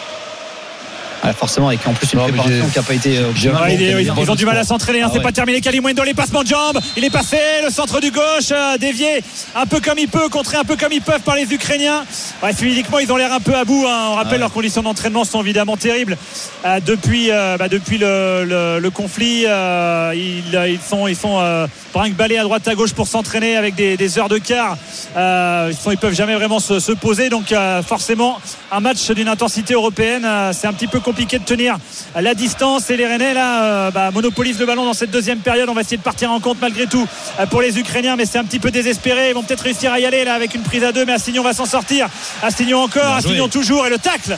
S3: Ah, forcément, avec en plus une
S5: Non, mais
S3: préparation
S5: j'ai-
S3: qui n'a pas été euh,
S5: j'ai-
S3: optimale.
S4: Ouais,
S5: bon,
S4: il est-
S5: quel
S4: ils,
S5: bon
S4: ils ont du mal à
S5: sport.
S4: s'entraîner, hein,
S3: Ah
S4: c'est
S3: ouais.
S4: pas terminé. Kalimundo, les passements de jambes, il est passé, le centre du gauche, euh, dévié un peu comme il peut, contré un peu comme ils peuvent par les Ukrainiens. Ouais, physiquement, ils ont l'air un peu à bout, hein. On rappelle,
S3: ouais.
S4: leurs conditions d'entraînement sont évidemment terribles. Euh, depuis euh, bah, depuis le, le, le conflit, euh, ils, ils sont, ils sont euh, brinque-ballés à droite à gauche pour s'entraîner avec des, des heures de quart. Euh, ils, sont, ils peuvent jamais vraiment se, se poser, donc euh, forcément, un match d'une intensité européenne, euh, c'est un petit peu compliqué de tenir la distance et les Rennais là euh, bah, monopolisent le ballon dans cette deuxième période. On va essayer de partir en compte malgré tout euh, pour les Ukrainiens, mais c'est un petit peu désespéré. Ils vont peut-être réussir à y aller là avec une prise à deux, mais Assignon va s'en sortir. Assignon encore,
S3: Bien joué.
S4: Assignon toujours et le tacle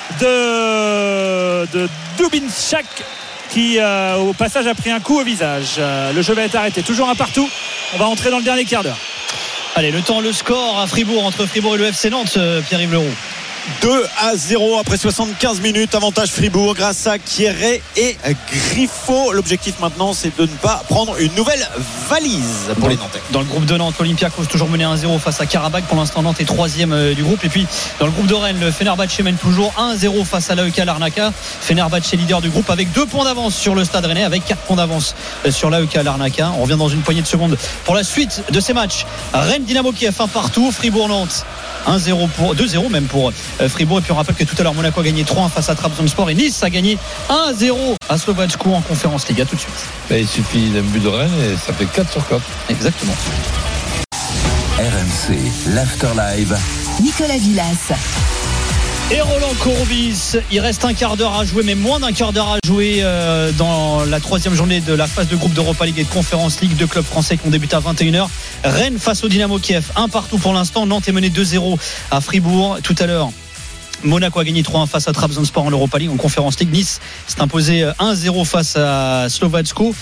S4: de, de Dubinchak qui euh, au passage a pris un coup au visage. Euh, le jeu va être arrêté, toujours un partout. On va entrer dans le dernier quart d'heure.
S3: Allez, le temps, le score à Fribourg, entre Fribourg et le F C Nantes, euh, Pierre-Yves Leroux.
S6: deux à zéro après soixante-quinze minutes, avantage Fribourg grâce à Kieré et Griffo. L'objectif maintenant c'est de ne pas prendre une nouvelle valise pour les Nantais.
S3: Dans le groupe de Nantes, l'Olympiakos toujours mené un zéro face à Karabakh. Pour l'instant, Nantes est troisième euh, du groupe. Et puis dans le groupe de Rennes, le Fenerbahçe mène toujours un zéro face à l'A E K Larnaca. Fenerbahçe leader du groupe avec deux points d'avance sur le Stade Rennais, avec quatre points d'avance euh, sur l'A E K Larnaca. On revient dans une poignée de secondes pour la suite de ces matchs. Rennes Dynamo Kiev un partout, Fribourg Nantes un zéro pour deux zéro même pour euh, Fribourg. Et puis on rappelle que tout à l'heure Monaco a gagné trois un face à Trabzonspor et Nice a gagné un zéro à Slovačko en Conférence Ligue. À tout de suite.
S5: Ben, il suffit d'un but de Rennes et ça fait quatre sur quatre.
S3: Exactement.
S2: R M C, l'After Live.
S1: Nicolas Villas.
S3: Et Roland Courbis, il reste un quart d'heure à jouer, mais moins d'un quart d'heure à jouer euh, dans la troisième journée de la phase de groupe d'Europa League et de Conférence League. Deux clubs français qui ont débuté à vingt et une heures. Rennes face au Dynamo Kiev, un partout pour l'instant. Nantes est mené deux zéro à Fribourg. Tout à l'heure, Monaco a gagné trois un face à Trabzonspor en Europa League. En Conférence League, Nice s'est imposé un zéro face à Slovačko.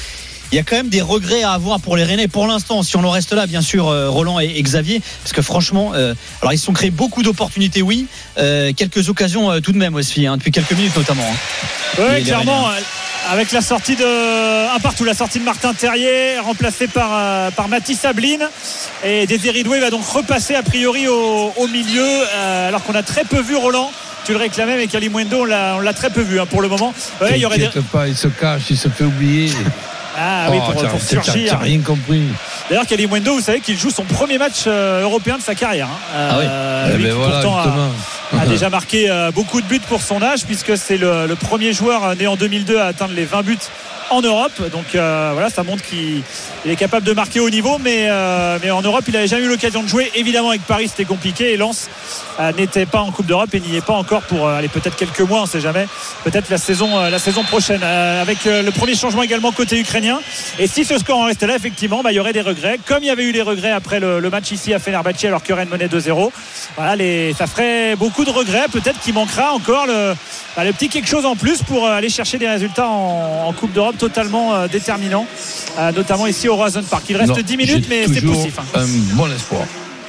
S3: il y a quand même des regrets à avoir pour les Rennais pour l'instant. Si on en reste là, bien sûr, euh, Roland et, et Xavier, parce que franchement, euh, alors ils se sont créés beaucoup d'opportunités, oui, euh, quelques occasions euh, tout de même aussi, hein, depuis quelques minutes notamment. Hein.
S4: Oui, clairement. Rennais, hein. Avec la sortie de un partout, la sortie de Martin Terrier, remplacé par euh, par Mathis Sabline, et Désiré Doué va donc repasser a priori au, au milieu, euh, alors qu'on a très peu vu Roland. Tu le réclamais, mais Kalimuendo, on l'a, on l'a très peu vu hein, pour le moment.
S5: Ouais, il y aurait des... pas, il se cache, il se fait oublier.
S4: Ah oui, pour, oh, pour surgir.
S5: T'as rien compris.
S4: D'ailleurs, Kalimuendo, vous savez qu'il joue son premier match euh, européen de sa carrière. Hein.
S3: Ah oui.
S4: Euh,
S5: lui, ben qui voilà, pourtant
S4: a, a déjà marqué euh, beaucoup de buts pour son âge, puisque c'est le, le premier joueur né en deux mille deux à atteindre les vingt buts en Europe. Donc euh, voilà, ça montre qu'il est capable de marquer au niveau, mais, euh, mais en Europe, il n'avait jamais eu l'occasion de jouer. Évidemment, avec Paris, c'était compliqué, et Lens euh, n'était pas en Coupe d'Europe et n'y est pas encore pour euh, aller peut-être quelques mois, on ne sait jamais. Peut-être la saison, euh, la saison prochaine. Euh, avec euh, le premier changement également côté ukrainien. Et si ce score en restait là, effectivement, bah, il y aurait des regrets, comme il y avait eu des regrets après le, le match ici à Fenerbahçe, alors que Rennes menait deux zéro. Voilà, les, ça ferait beaucoup de regrets. Peut-être qu'il manquera encore le, bah, le petit quelque chose en plus pour euh, aller chercher des résultats en, en Coupe d'Europe totalement euh, déterminants, euh, notamment ici au Roazhon Park. Il reste non, dix minutes, mais c'est possible.
S5: Un bon espoir.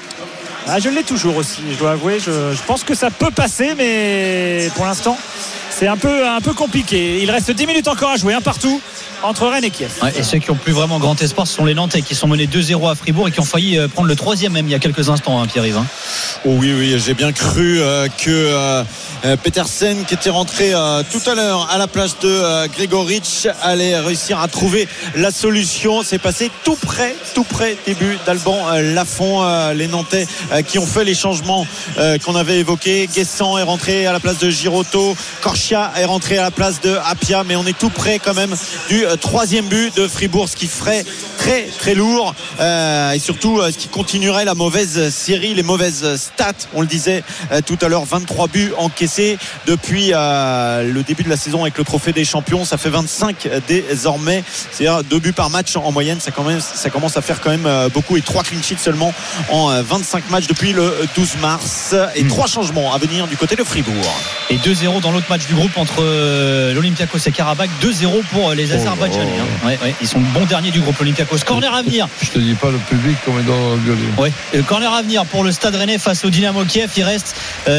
S4: Ah, je l'ai toujours aussi, je dois avouer. Je, je pense que ça peut passer, mais pour l'instant, c'est un peu, un peu compliqué. Il reste dix minutes encore à jouer, un partout entre Rennes et Kiev.
S3: Ouais, et ceux qui ont plus vraiment grand espoir, ce sont les Nantais qui sont menés deux zéro à Fribourg et qui ont failli prendre le troisième même il y a quelques instants, hein, Pierre-Yves. Hein.
S6: Oh oui, oui, j'ai bien cru euh, que euh, Petersen, qui était rentré euh, tout à l'heure à la place de euh, Grégoric, allait réussir à trouver la solution. C'est passé tout près, tout près début d'Alban euh, Lafont. Euh, les Nantais euh, qui ont fait les changements euh, qu'on avait évoqués. Guessant est rentré à la place de Girotto, Corchia est rentré à la place de Apia, mais on est tout près quand même du euh, troisième but de Fribourg, ce qui ferait très très lourd euh, et surtout euh, ce qui continuerait la mauvaise série, les mauvaises stats. On le disait euh, tout à l'heure, vingt-trois buts encaissés depuis euh, le début de la saison avec le trophée des champions. Ça fait vingt-cinq désormais, c'est-à-dire deux buts par match en moyenne. Ça, quand même, ça commence à faire quand même euh, beaucoup, et trois clean sheets seulement en euh, vingt-cinq matchs depuis le douze mars, et mmh. trois changements à venir du côté de Fribourg.
S3: Et deux zéro dans l'autre match du groupe entre euh, l'Olympiakos et Karabakh. deux zéro pour les Azerbaïdjanais. Oh, oh, oh. hein. ouais, ouais. Ils sont bons derniers du groupe, l'Olympiakos. Corner à venir.
S5: Je te dis pas le public comme il doit gueuler.
S3: Ouais. Euh, corner à venir pour le Stade Rennais face au Dynamo Kiev. Il reste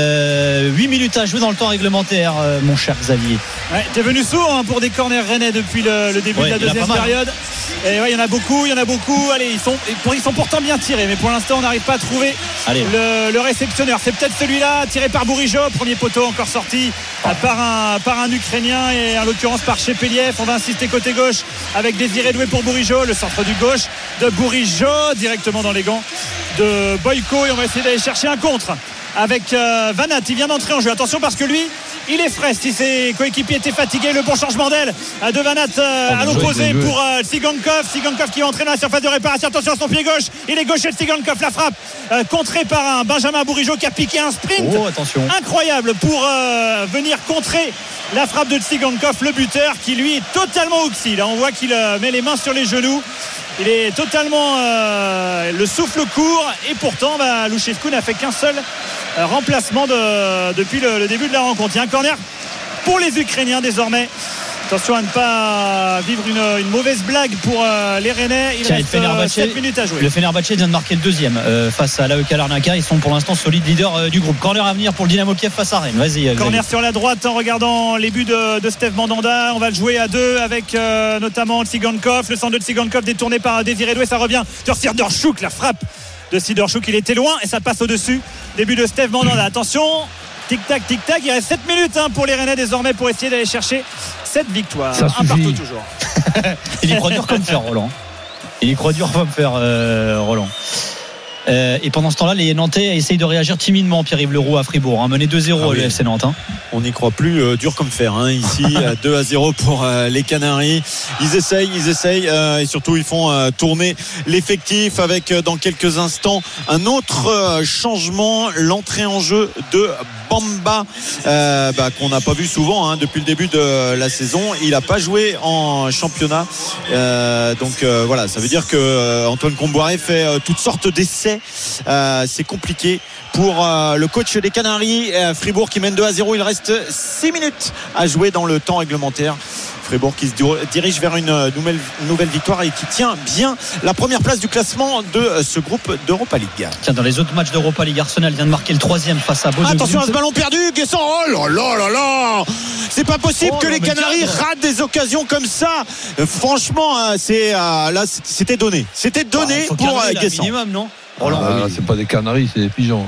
S3: euh, huit minutes à jouer dans le temps réglementaire, euh, mon cher Xavier.
S4: Ouais, t'es venu sourd hein, pour des corners rennais depuis le, le début ouais, de la deuxième période. Et ouais, il y en a beaucoup, il y en a beaucoup. Allez, ils sont, ils sont pourtant bien tirés, mais pour l'instant, on n'arrive pas à trouver le, le réceptionneur. C'est peut-être celui-là, tiré par Bourigeau, premier poteau encore sorti ah. par, un, par un Ukrainien, et en l'occurrence par Chepeliev. On va insister côté gauche avec Désiré Doué pour Bourigeau, le centre du gauche de Bourigeau directement dans les gants de Boyko, et on va essayer d'aller chercher un contre avec euh, Van Aert. Il vient d'entrer en jeu, attention parce que lui il est frais. Si ses coéquipiers étaient fatigués, le bon changement d'aile de Van Aert euh, oh, à l'opposé pour euh, Tsigankov Tsigankov qui va entrer dans la surface de réparation. Attention à son pied gauche, il est gaucher de Tsigankov, la frappe euh, contrée par un Benjamin Bourigeau qui a piqué un sprint
S3: oh, attention.
S4: incroyable pour euh, venir contrer la frappe de Tsigankov, le buteur qui lui est totalement oxy. Là on voit qu'il euh, met les mains sur les genoux. Il est totalement euh, le souffle court, et pourtant bah, Louchescu n'a fait qu'un seul euh, remplacement de, depuis le, le début de la rencontre. Il y a un corner pour les Ukrainiens désormais. Attention à ne pas vivre une, une mauvaise blague pour euh, les Rennais. Il Tiens, reste euh, sept minutes à jouer.
S3: Le Fenerbahçe vient de marquer le deuxième euh, face à l'A E K Larnaca. Ils sont pour l'instant solides leaders euh, du groupe. Corner à venir pour le Dynamo Kiev face à Rennes. Vas-y. Euh,
S4: Corner sur la droite en regardant les buts de, de Steve Mandanda. On va le jouer à deux avec euh, notamment Tsigankov. Le centre de Tsigankov détourné par Désiré Doué. Ça revient sur Siderchuk. La frappe de Siderchuk. Il était loin et ça passe au-dessus. Début de Steve Mandanda. Attention. Tic-tac, tic-tac. Il reste sept minutes hein, pour les Rennais désormais pour essayer d'aller chercher cette victoire.
S5: Ça
S4: un partout toujours.
S3: Il y croit dur comme fer, Roland. Il y croit dur comme fer, euh, Roland. Euh, et pendant ce temps-là, les Nantais essayent de réagir timidement. Pierre-Yves Leroux à Fribourg, hein, mené deux zéro ah oui. le F C Nantes. Hein.
S6: On n'y croit plus, euh, dur comme fer hein, ici. deux à zéro pour euh, les Canaries. Ils essayent, ils essayent euh, et surtout ils font euh, tourner l'effectif avec euh, dans quelques instants un autre euh, changement, l'entrée en jeu de Bamba euh, bah, qu'on n'a pas vu souvent hein, depuis le début de la saison. Il n'a pas joué en championnat, euh, donc euh, voilà, ça veut dire que euh, Antoine Comboiré fait euh, toutes sortes d'essais. Euh, c'est compliqué pour euh, le coach des Canaries. euh, Fribourg qui mène deux à zéro. Il reste six minutes à jouer dans le temps réglementaire. Fribourg qui se dirige vers une nouvelle, nouvelle victoire et qui tient bien la première place du classement de ce groupe d'Europa League.
S3: Tiens, dans les autres matchs d'Europa League, Arsenal vient de marquer le troisième face à Bordeaux.
S6: Attention à ce ballon perdu, Guessant. Oh là là là là, c'est pas possible oh, que les Canaries cadre. ratent des occasions comme ça. Franchement, c'est là, c'était donné. C'était donné bah, pour Guessant.
S3: Minimum, non
S5: oh là, ah, oui. C'est pas des Canaries, c'est des pigeons.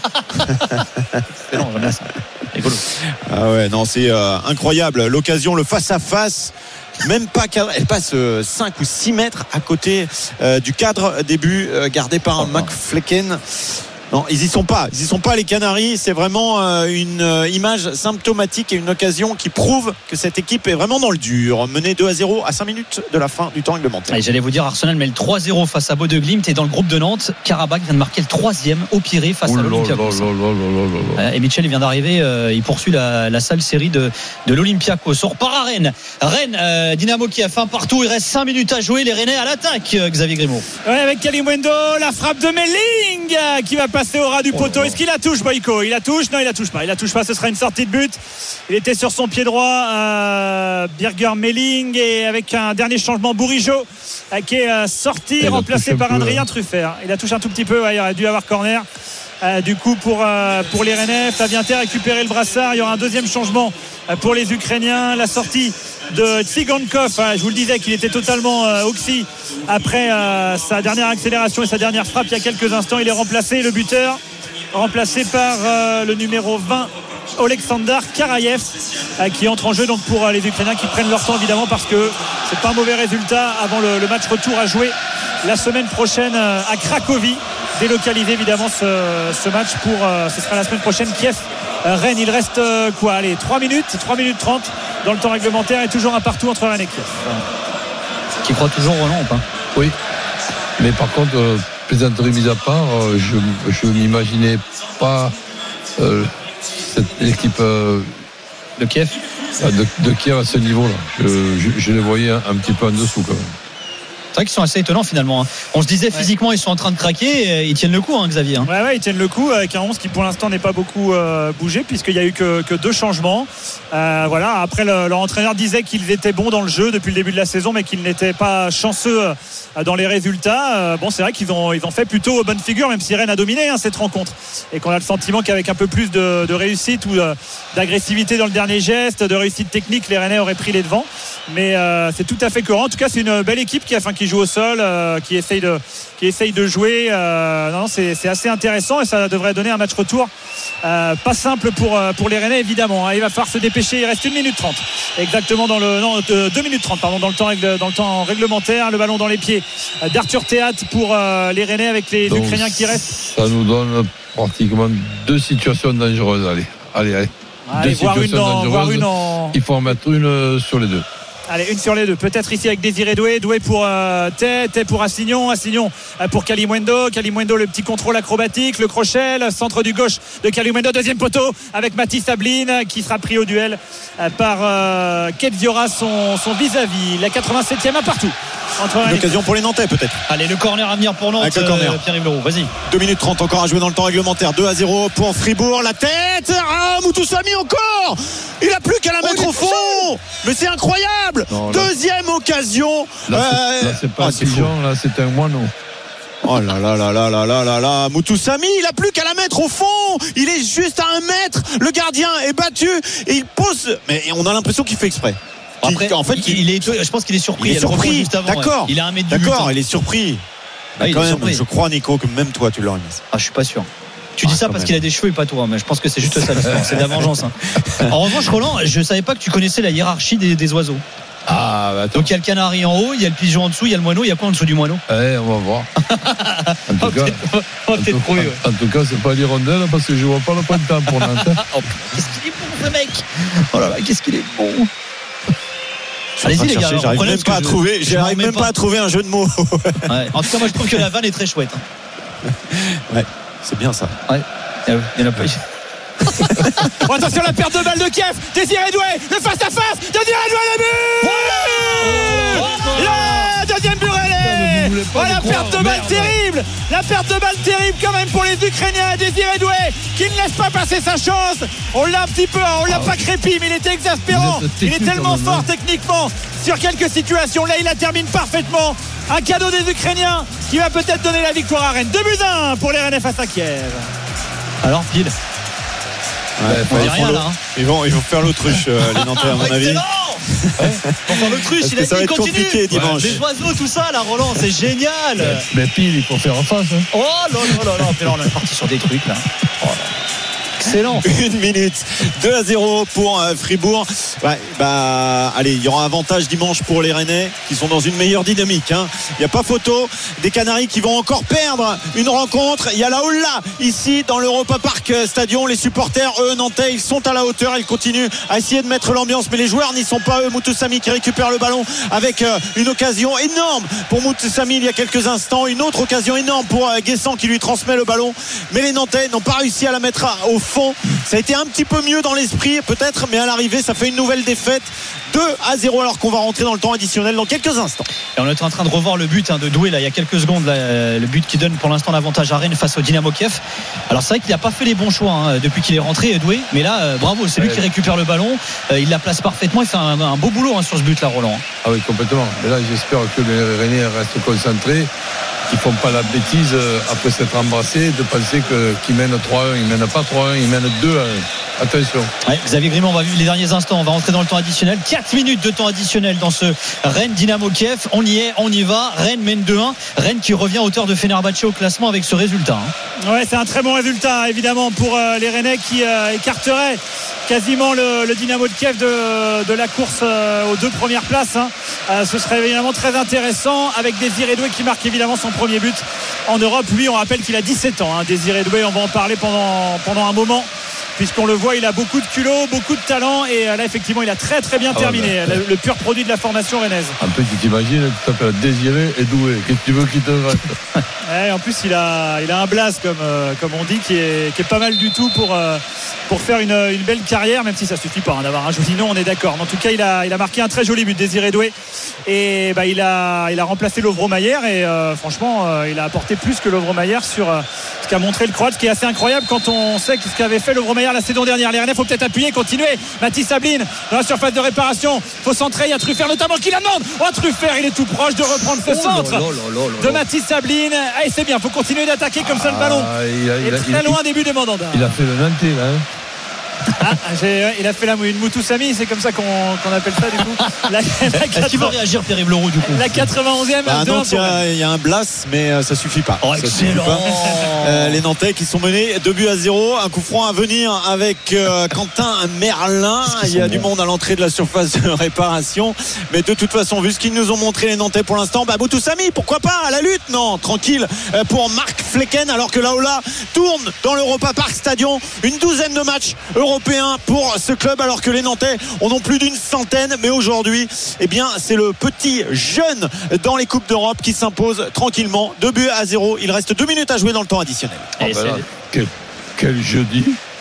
S3: C'est non, j'aime bien ça. Rigolo.
S6: Ah ouais, non, c'est euh, incroyable. L'occasion, le face-à-face. Même pas cadre, elle passe euh, cinq ou six mètres à côté euh, du cadre début euh, gardé par un oh, McFlecken. Non, ils y sont pas. Ils y sont pas, les Canaries. C'est vraiment euh, une euh, image symptomatique et une occasion qui prouve que cette équipe est vraiment dans le dur. Menée deux à zéro à cinq minutes de la fin du temps réglementaire.
S3: Allez, j'allais vous dire, Arsenal met le trois zéro face à Bodø Glimt et dans le groupe de Nantes, Karabakh vient de marquer le troisième au Pirée face Ouh à l'Olympiakos. Euh, et Mitchell vient d'arriver. Euh, il poursuit la, la sale série de, de l'Olympiakos. On repart à Rennes. Rennes, euh, Dynamo qui a faim partout. Il reste cinq minutes à jouer. Les Rennais à l'attaque. Euh, Xavier Grimaud.
S4: Ouais, avec Kalimundo, la frappe de Melling euh, qui va passer au ras du poteau. Est-ce qu'il la touche, Boyko? Il la touche? Non, il la touche pas. Il la touche pas. Ce sera une sortie de but. Il était sur son pied droit, euh, Birger Melling, et avec un dernier changement, Bourigeaud euh, qui est euh, sorti, et remplacé par Adrien Truffert. Il a touché un tout petit peu. Ouais, il aurait dû avoir corner. Euh, du coup, pour euh, pour les Rennais, Flavien Ter récupérer le brassard. Il y aura un deuxième changement euh, pour les Ukrainiens. La sortie de Tsigankov, hein, je vous le disais qu'il était totalement euh, oxy après euh, sa dernière accélération et sa dernière frappe il y a quelques instants. Il est remplacé, le buteur remplacé par euh, le numéro vingt, Oleksandr Karayev, euh, qui entre en jeu donc pour euh, les Ukrainiens qui prennent leur temps évidemment, parce que c'est pas un mauvais résultat avant le, le match retour à jouer la semaine prochaine euh, à Cracovie. Délocaliser évidemment ce, ce match pour euh, ce sera la semaine prochaine, Kiev euh, Rennes. Il reste euh, quoi, allez, trois minutes trois minutes trente dans le temps réglementaire et toujours un partout entre Rennes et Kiev.
S3: Qui croit toujours Roland ou pas?
S5: Oui, mais par contre euh, plaisanterie mise à part, euh, je je m'imaginais pas euh, cette équipe euh,
S3: de Kiev
S5: de, de Kiev à ce niveau là. Je, je, je les voyais un, un petit peu en dessous quand même.
S3: C'est vrai qu'ils sont assez étonnants finalement. On se disait physiquement ils sont en train de craquer, ils tiennent le coup, hein, Xavier.
S4: Ouais, ouais, ils tiennent le coup avec un onze qui pour l'instant n'est pas beaucoup euh, bougé, puisqu'il n'y a eu que, que deux changements. Euh, voilà. Après, le, leur entraîneur disait qu'ils étaient bons dans le jeu depuis le début de la saison, mais qu'ils n'étaient pas chanceux euh, dans les résultats. Euh, bon, c'est vrai qu'ils ont, ils ont fait plutôt bonne figure, même si Rennes a dominé hein, cette rencontre, et qu'on a le sentiment qu'avec un peu plus de, de réussite ou de, d'agressivité dans le dernier geste, de réussite technique, les Rennais auraient pris les devants. Mais euh, c'est tout à fait courant. En tout cas, c'est une belle équipe qui a, enfin, qui joue au sol, euh, qui essaye de, qui essaye de jouer. Euh, non, c'est, c'est assez intéressant et ça devrait donner un match retour euh, pas simple pour pour les Rennais évidemment. Il va falloir se dépêcher. Il reste une minute trente exactement dans le non deux minutes trente pardon dans le temps dans le temps réglementaire. Le ballon dans les pieds d'Arthur Théat pour euh, les Rennais avec les Donc, Ukrainiens qui restent.
S5: Ça nous donne pratiquement deux situations dangereuses. Allez, allez, allez.
S4: allez
S5: deux
S4: voir
S5: situations
S4: une en,
S5: dangereuses.
S4: voir une en...
S5: Il faut en mettre une sur les deux.
S4: Allez, une sur les deux. Peut-être ici avec Désiré Doué. Doué pour euh, Tay, Tay pour Assignon. Assignon euh, pour Kalimundo. Kalimundo, le petit contrôle acrobatique. Le crochet, le centre du gauche de Kalimundo. Deuxième poteau avec Mathis Abline qui sera pris au duel euh, par euh, Kedviora, son, son vis-à-vis. La quatre-vingt-septième à partout.
S6: Une occasion pour les Nantais peut-être.
S3: Allez, le corner à venir pour Nantes. Euh, Pierre-Yves Leroux, vas-y.
S6: deux minutes trente encore à jouer dans le temps réglementaire. deux à zéro pour Fribourg. La tête. Ah, Moutoussamy encore. Il n'a plus qu'à la mettre oh, au fond. Mais c'est incroyable. Non, là, deuxième occasion.
S5: Là, c'est, là, c'est pas ah, un pigeon, là c'est un moineau.
S6: Oh là là là là là là là là. Moutoussamy, il a plus qu'à la mettre au fond. Il est juste à un mètre. Le gardien est battu et il pose. Mais on a l'impression qu'il fait exprès.
S3: Après, en fait, il, il est, je pense qu'il est surpris.
S6: Il est surpris. Juste avant, d'accord.
S3: Ouais. Il a un mètre du
S6: D'accord,
S3: but,
S6: il est surpris.
S3: Bah, il
S6: quand
S3: est
S6: même,
S3: surpris.
S6: Je crois, Nico, que même toi, tu l'aurais mis.
S3: Ah, je suis pas sûr. Tu
S6: ah,
S3: dis ça parce
S6: même.
S3: qu'il a des cheveux et pas toi, mais je pense que c'est juste ça l'histoire. C'est de la vengeance. Hein. En revanche, Roland, je savais pas que tu connaissais la hiérarchie des, des oiseaux.
S5: Ah, bah,
S3: donc il y a le canari en haut, il y a le pigeon en dessous, il y a le moineau, il y a quoi en dessous du moineau?
S5: Eh, on va voir. En tout cas, en, tout, trouver, ouais. en, en tout cas, c'est pas l'hirondelle parce que je vois pas le printemps pour Nantes.
S3: Oh, qu'est-ce qu'il est bon ce mec! Oh là là, qu'est-ce qu'il est bon!
S6: Allez-y les gars, alors, j'arrive même pas à trouver, j'arrive même pas à trouver un jeu de mots.
S3: Ouais. En tout cas, moi je trouve que la vanne est très chouette.
S6: Ouais, c'est bien ça.
S3: Ouais. Il y en a pas.
S4: Oh, attention, la perte de balle de Kiev. Désiré Doué, le face à face. Désiré Doué, le but. Le deuxième but Rennais.
S5: voulait pas
S4: Oh,
S5: le
S4: la
S5: croire,
S4: perte de balle
S5: merde.
S4: terrible. La perte de balle terrible quand même pour les Ukrainiens. Désiré Doué qui ne laisse pas passer sa chance. On l'a un petit peu, on l'a
S5: Ah
S4: pas
S5: ouais.
S4: crépi, mais il était exaspérant.
S5: Vous êtes
S4: Il est
S5: technique,
S4: tellement
S5: quand même,
S4: fort
S5: hein.
S4: techniquement sur quelques situations. Là, il la termine parfaitement. Un cadeau des Ukrainiens qui va peut-être donner la victoire à Rennes. deux buts à un pour les Rennais face à Kiev.
S3: Alors, pile.
S6: Ouais,
S3: On
S6: enfin,
S3: dit
S6: ils,
S3: rien
S6: font
S3: là.
S6: le-
S3: hein.
S6: ils vont, ils vont faire l'autruche, euh, les Nantais, à mon avis.
S3: Excellent. Enfin, l'autruche,
S6: Parce
S3: il
S6: que
S3: a
S6: ça va
S3: dit
S6: être
S3: continue.
S6: compliqué dimanche.
S3: Les oiseaux, tout ça, là, Roland, c'est génial.
S5: Mais pile, il faut faire en face. Hein.
S3: Oh là là là là. Puis là, on est parti sur des trucs là. Oh là. Excellent.
S6: Une minute, deux à zéro pour euh, Fribourg. Ouais, bah, allez, il y aura avantage dimanche pour les Rennais qui sont dans une meilleure dynamique. Hein. Il n'y a pas photo. Des Canaries qui vont encore perdre une rencontre. Il y a la Holla ici dans l'Europa Park Stadium. Les supporters, eux, nantais, ils sont à la hauteur. Ils continuent à essayer de mettre l'ambiance, mais les joueurs n'y sont pas. Eux, Moutoussamy qui récupère le ballon avec euh, une occasion énorme pour Moutoussamy il y a quelques instants. Une autre occasion énorme pour euh, Guessant qui lui transmet le ballon. Mais les Nantais n'ont pas réussi à la mettre à, au fond. Ça a été un petit peu mieux dans l'esprit peut-être, mais à l'arrivée ça fait une nouvelle défaite. Deux à zéro alors qu'on va rentrer dans le temps additionnel dans quelques instants.
S3: Et on est en train de revoir le but hein, de Doué là il y a quelques secondes là, le but qui donne pour l'instant l'avantage à Rennes face au Dynamo Kiev. Alors c'est vrai qu'il n'a pas fait les bons choix hein, depuis qu'il est rentré Doué, mais là euh, bravo, c'est lui
S5: ouais.
S3: qui récupère le ballon, euh, il la place parfaitement, il fait un, un beau boulot hein, sur ce but là Roland.
S5: Ah oui, complètement. Mais là, j'espère que les Rennais restent concentrés, qu'ils ne font pas la bêtise euh, après s'être embrassés de penser que, qu'ils mènent trois un. Ils ne mènent pas trois un, ils mènent deux un. Attention.
S3: Ouais, Xavier Grimaud, on va vivre les derniers instants, on va rentrer dans le temps additionnel. quatre minutes de temps additionnel dans ce Rennes Dynamo Kiev. On y est, on y va. Rennes mène deux un. Rennes qui revient à hauteur de Fenerbahçe au classement avec ce résultat. Hein.
S4: Ouais, c'est un très bon résultat évidemment pour euh, les Rennais qui euh, écarteraient quasiment le, le Dynamo de Kiev de, de la course euh, aux deux premières places. Hein. Euh, ce serait évidemment très intéressant avec Désiré Doué qui marque évidemment son premier but en Europe. Lui, on rappelle qu'il a dix-sept ans. Hein. Désiré Doué, on va en parler pendant, pendant un moment. Puisqu'on le voit, il a beaucoup de culot, beaucoup de talent et là effectivement il a très très bien
S5: Ah
S4: terminé,
S5: ouais, bah,
S4: le, le pur produit de la formation rennaise.
S5: Un peu, tu t'imagines, tu t'appelles Désiré et Doué. Qu'est-ce que tu veux qu'il te reste?
S4: Ouais, en plus il a, il a un blast comme, euh, comme on dit qui est, qui est pas mal du tout pour, euh, pour faire une, une belle carrière, même si ça suffit pas hein, d'avoir un joli nom, on est d'accord. Mais en tout cas il a, il a marqué un très joli but, Désiré Doué, et bah, il, a, il a remplacé Lovro Mayer et euh, franchement euh, il a apporté plus que Lovro Mayer sur euh, ce qu'a montré le Croate, ce qui est assez incroyable quand on sait ce qu'avait fait Lovro Mayer la saison dernière. Les Rennais, faut peut-être appuyer, continuer. Mathis Sabline dans la surface de réparation, faut centrer, il y a Truffert notamment qui la demande. Oh, Truffert, il est tout proche de reprendre ce centre
S5: Oh là là là là
S4: de
S5: là.
S4: Mathis Sabline. Allez, c'est bien, faut continuer d'attaquer comme ça le ballon.
S5: Ah, il, a,
S4: Il
S5: il, a,
S4: est
S5: il, a,
S4: très loin début de Mandanda.
S5: il a fait le Nantais là. Hein.
S4: Ah, j'ai, ouais, il a fait la, une Moutoussamy, c'est comme ça qu'on, qu'on appelle ça du coup. La, la,
S3: Est-ce qu'il va réagir Terrible Roux du coup?
S4: la quatre-vingt-onzième.
S6: Bah,
S4: deux un
S6: non,
S4: pour
S6: il y,
S4: Rennes.
S6: a- il y a un blast, mais euh, ça suffit pas.
S3: Oh,
S6: Ça suffit
S3: excellent.
S6: pas. Euh, les Nantais qui sont menés deux buts à zéro, un coup franc à venir avec euh, Quentin Merlin. Il y a du monde à l'entrée de la surface de réparation, mais de toute façon, vu ce qu'ils nous ont montré les Nantais pour l'instant, bah Moutoussamy, pourquoi pas à la lutte? Non, tranquille euh, pour Marc Flecken, alors que Laola tourne dans l'Europa Park Stadium. Une douzaine de matchs européens pour ce club, alors que les Nantais en ont plus d'une centaine. Mais aujourd'hui, eh bien, c'est le petit jeune dans les Coupes d'Europe qui s'impose tranquillement. Deux buts à zéro. Il reste deux minutes à jouer dans le temps additionnel.
S5: Oh,
S3: Et
S5: ben
S3: c'est-
S5: là, quel, quel jeudi.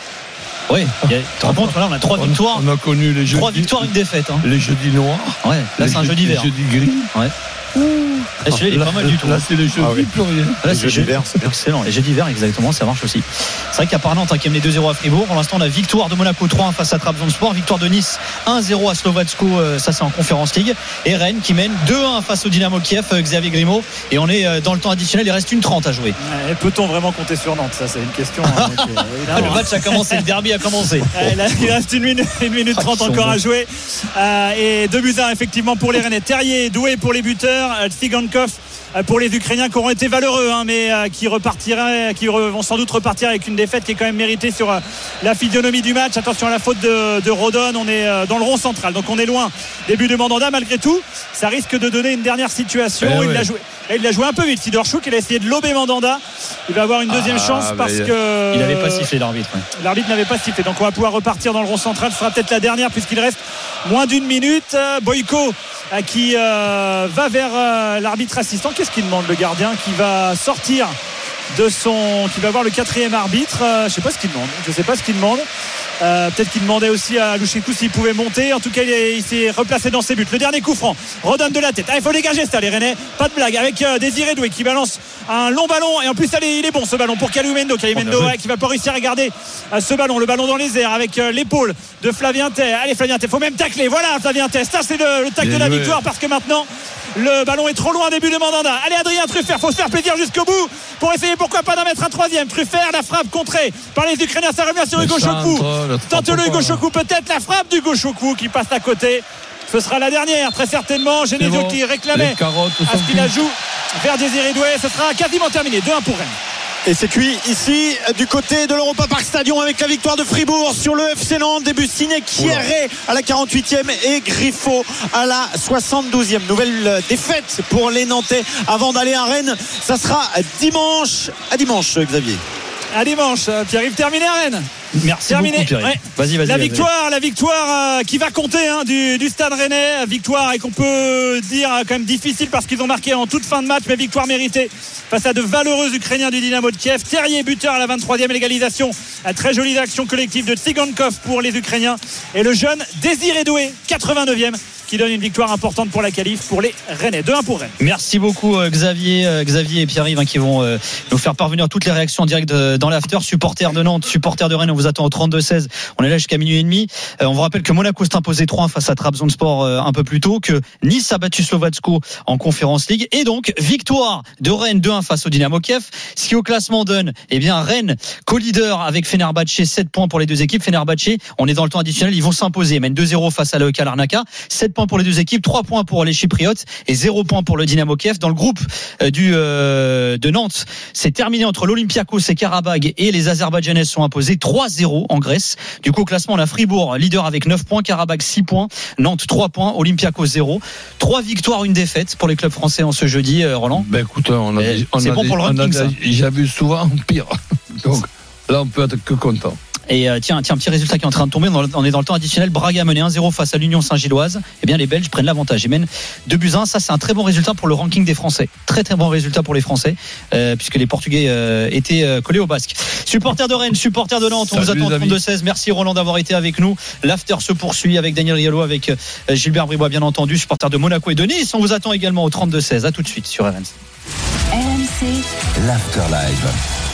S3: Oui, il y a- tu te rends compte, voilà, on a trois
S5: On-
S3: victoires.
S5: On a connu les jeudis.
S3: Trois victoires, une défaite. Hein.
S5: Les jeudis noirs.
S3: Ouais, là
S5: les
S3: c'est un
S5: je-
S3: jeudi vert.
S5: Les jeudis gris.
S3: Ouais. Et celui-là, il est
S5: Là,
S3: pas mal du tout.
S5: Là, c'est les jeudis
S3: Ah oui.
S5: plus rien.
S3: Là,
S6: Les
S3: c'est
S6: jeudis
S3: jeudi
S6: verts, c'est bien.
S3: Excellent. Les jeudis verts, exactement, ça marche aussi. C'est vrai qu'à part Nantes, hein, qui a mené deux zéro à Fribourg, pour l'instant, on a victoire de Monaco trois un face à Trabzonspor, victoire de Nice un zéro à Slovatsko, euh, ça c'est en Conférence League. Et Rennes qui mène deux un face au Dynamo Kiev, euh, Xavier Grimaud. Et on est euh, dans le temps additionnel, il reste une trente à jouer.
S4: Ouais, peut-on vraiment compter sur Nantes? Ça, c'est une question. hein, donc, euh,
S3: Ah,
S4: évidemment.
S3: le match a commencé, le derby a commencé.
S4: Ouais, là, il reste une minute, une minute
S3: Ah,
S4: trente
S3: ils sont
S4: encore
S3: bons.
S4: à jouer. Euh, et deux buts à un, effectivement pour les Rennais. Terrier, Doué pour les buteurs, euh, Tsigankov euh, pour les Ukrainiens qui auront été valeureux, hein, mais euh, qui repartiraient, qui re- vont sans doute repartir avec une défaite qui est quand même méritée sur euh, la physionomie du match. Attention à la faute de, de Rodon, on est euh, dans le rond central, donc on est loin. Début de Mandanda, malgré tout, ça risque de donner une dernière situation.
S5: Eh
S4: il
S5: ouais.
S4: l'a joué. Et il l'a joué un peu vite. Sidorchuk, il a essayé de lober Mandanda. Il va avoir une deuxième
S5: Ah,
S4: chance
S5: mais
S4: parce
S5: il-
S4: que
S3: Il n'avait pas sifflé l'arbitre. ouais.
S4: l'arbitre n'avait pas sifflé, donc on va pouvoir repartir dans le rond central. Ce sera peut-être la dernière puisqu'il reste moins d'une minute. Euh, Boyko euh, qui euh, va vers euh, l'arbitre assistant. Qu'est-ce qu'il demande, le gardien, qui va sortir de son, qui va voir le quatrième arbitre. Euh, je sais pas ce qu'il demande. Je sais pas ce qu'il demande. Euh, peut-être qu'il demandait aussi à Louchekou s'il pouvait monter. En tout cas, il, est, il s'est replacé dans ses buts. Le dernier coup franc, redonne de la tête. Ah, il faut dégager ça, les Rennais. Pas de blague. Avec euh, Désiré Doué qui balance un long ballon. Et en plus, allez, il est bon ce ballon pour Kalumendo. Kalumendo ouais, qui va pas réussir à garder euh, ce ballon. Le ballon dans les airs avec euh, l'épaule de Flavien Tay. Allez, Flavien Tay, faut même tacler. Voilà, Flavien Tay. Ça, c'est le, le tacle de la joué. Victoire parce que maintenant, le ballon est trop loin, début de Mandanda. Allez, Adrien Truffert, faut se faire plaisir jusqu'au bout pour essayer, pourquoi pas, d'en mettre un troisième. Truffert, la frappe contrée par les Ukrainiens. Ça revient sur Hugo Chokwu. Tente le Hugo Chokwu, peut-être la frappe d'Hugo Chokwu qui passe à côté. Ce sera la dernière, très certainement. Genesio bon, qui réclamait à ce qu'il la joue vers Désiré Doué. Ce sera quasiment terminé. deux un pour Rennes.
S6: Et c'est cuit ici du côté de l'Europa Park Stadium avec la victoire de Fribourg sur le F C Nantes. Début signé Kieré à la quarante-huitième et Griffo à la soixante-douzième. Nouvelle défaite pour les Nantais avant d'aller à Rennes. Ça sera dimanche. À dimanche, Xavier.
S4: À dimanche. Pierre-Yves, terminé à Rennes.
S3: Merci
S4: terminé.
S3: beaucoup, ouais. Vas-y, vas-y.
S4: La
S3: vas-y.
S4: victoire, la victoire euh, qui va compter hein, du, du Stade Rennais. Victoire et qu'on peut dire euh, quand même difficile parce qu'ils ont marqué en toute fin de match, mais victoire méritée face à de valeureux Ukrainiens du Dynamo de Kiev. Terrier buteur à la vingt-troisième, égalisation. À très jolie action collective de Tsigankov pour les Ukrainiens et le jeune Désiré Doué, quatre-vingt-neuvième, qui donne une victoire importante pour la qualif pour les Rennais. deux un pour Rennes.
S3: Merci beaucoup Xavier, euh, Xavier et Pierre-Yves hein, qui vont euh, nous faire parvenir toutes les réactions en direct de, dans l'after. Supporters de Nantes, supporters de Rennes, on vous attend au trente-deux seize. On est là jusqu'à minuit et demi. Euh, on vous rappelle que Monaco s'est imposé trois un face à Trabzonspor euh, un peu plus tôt, que Nice a battu Slovatsko en Conference League et donc victoire de Rennes deux un face au Dynamo Kiev. Ce qui au classement donne, eh bien Rennes co-leader avec Fenerbahçe, sept points pour les deux équipes. Fenerbahçe, on est dans le temps additionnel, ils vont s'imposer. Ils mènent deux zéro face à l'A E K Larnaca. sept points pour les deux équipes, trois points pour les Chypriotes et zéro points pour le Dynamo Kiev. Dans le groupe euh, du euh, de Nantes, c'est terminé entre l'Olympiakos et Karabag et les Azerbaïdjanais sont imposés trois zéro en Grèce. Du coup, au classement, on a Fribourg leader avec neuf points, Karabag six points, Nantes trois points, Olympiakos zéro. trois victoires, une défaite pour les clubs français en ce jeudi, euh, Roland.
S5: Ben écoute, on a, on
S3: c'est
S5: a
S3: bon
S5: des,
S3: pour le ranking, ça.
S5: J'ai vu souvent pire. Donc là, on peut être que content.
S3: Et euh, tiens, tiens, un petit résultat qui est en train de tomber. On est dans le temps additionnel. Braga a mené un zéro face à l'Union Saint-Gilloise. Eh bien, les Belges prennent l'avantage. Ils mènent deux buts à un. Ça, c'est un très bon résultat pour le ranking des Français. Très, très bon résultat pour les Français, euh, puisque les Portugais euh, étaient euh, collés au basque. Supporters de Rennes, supporters de Nantes, on Salut vous attend au trente-deux seize. Merci Roland d'avoir été avec nous. L'after se poursuit avec Daniel Riolo, avec euh, Gilbert Bribois, bien entendu, supporters de Monaco et de Nice. On vous attend également au trente-deux seize. À tout de suite sur R M C.
S1: R M C.
S2: L'After Live.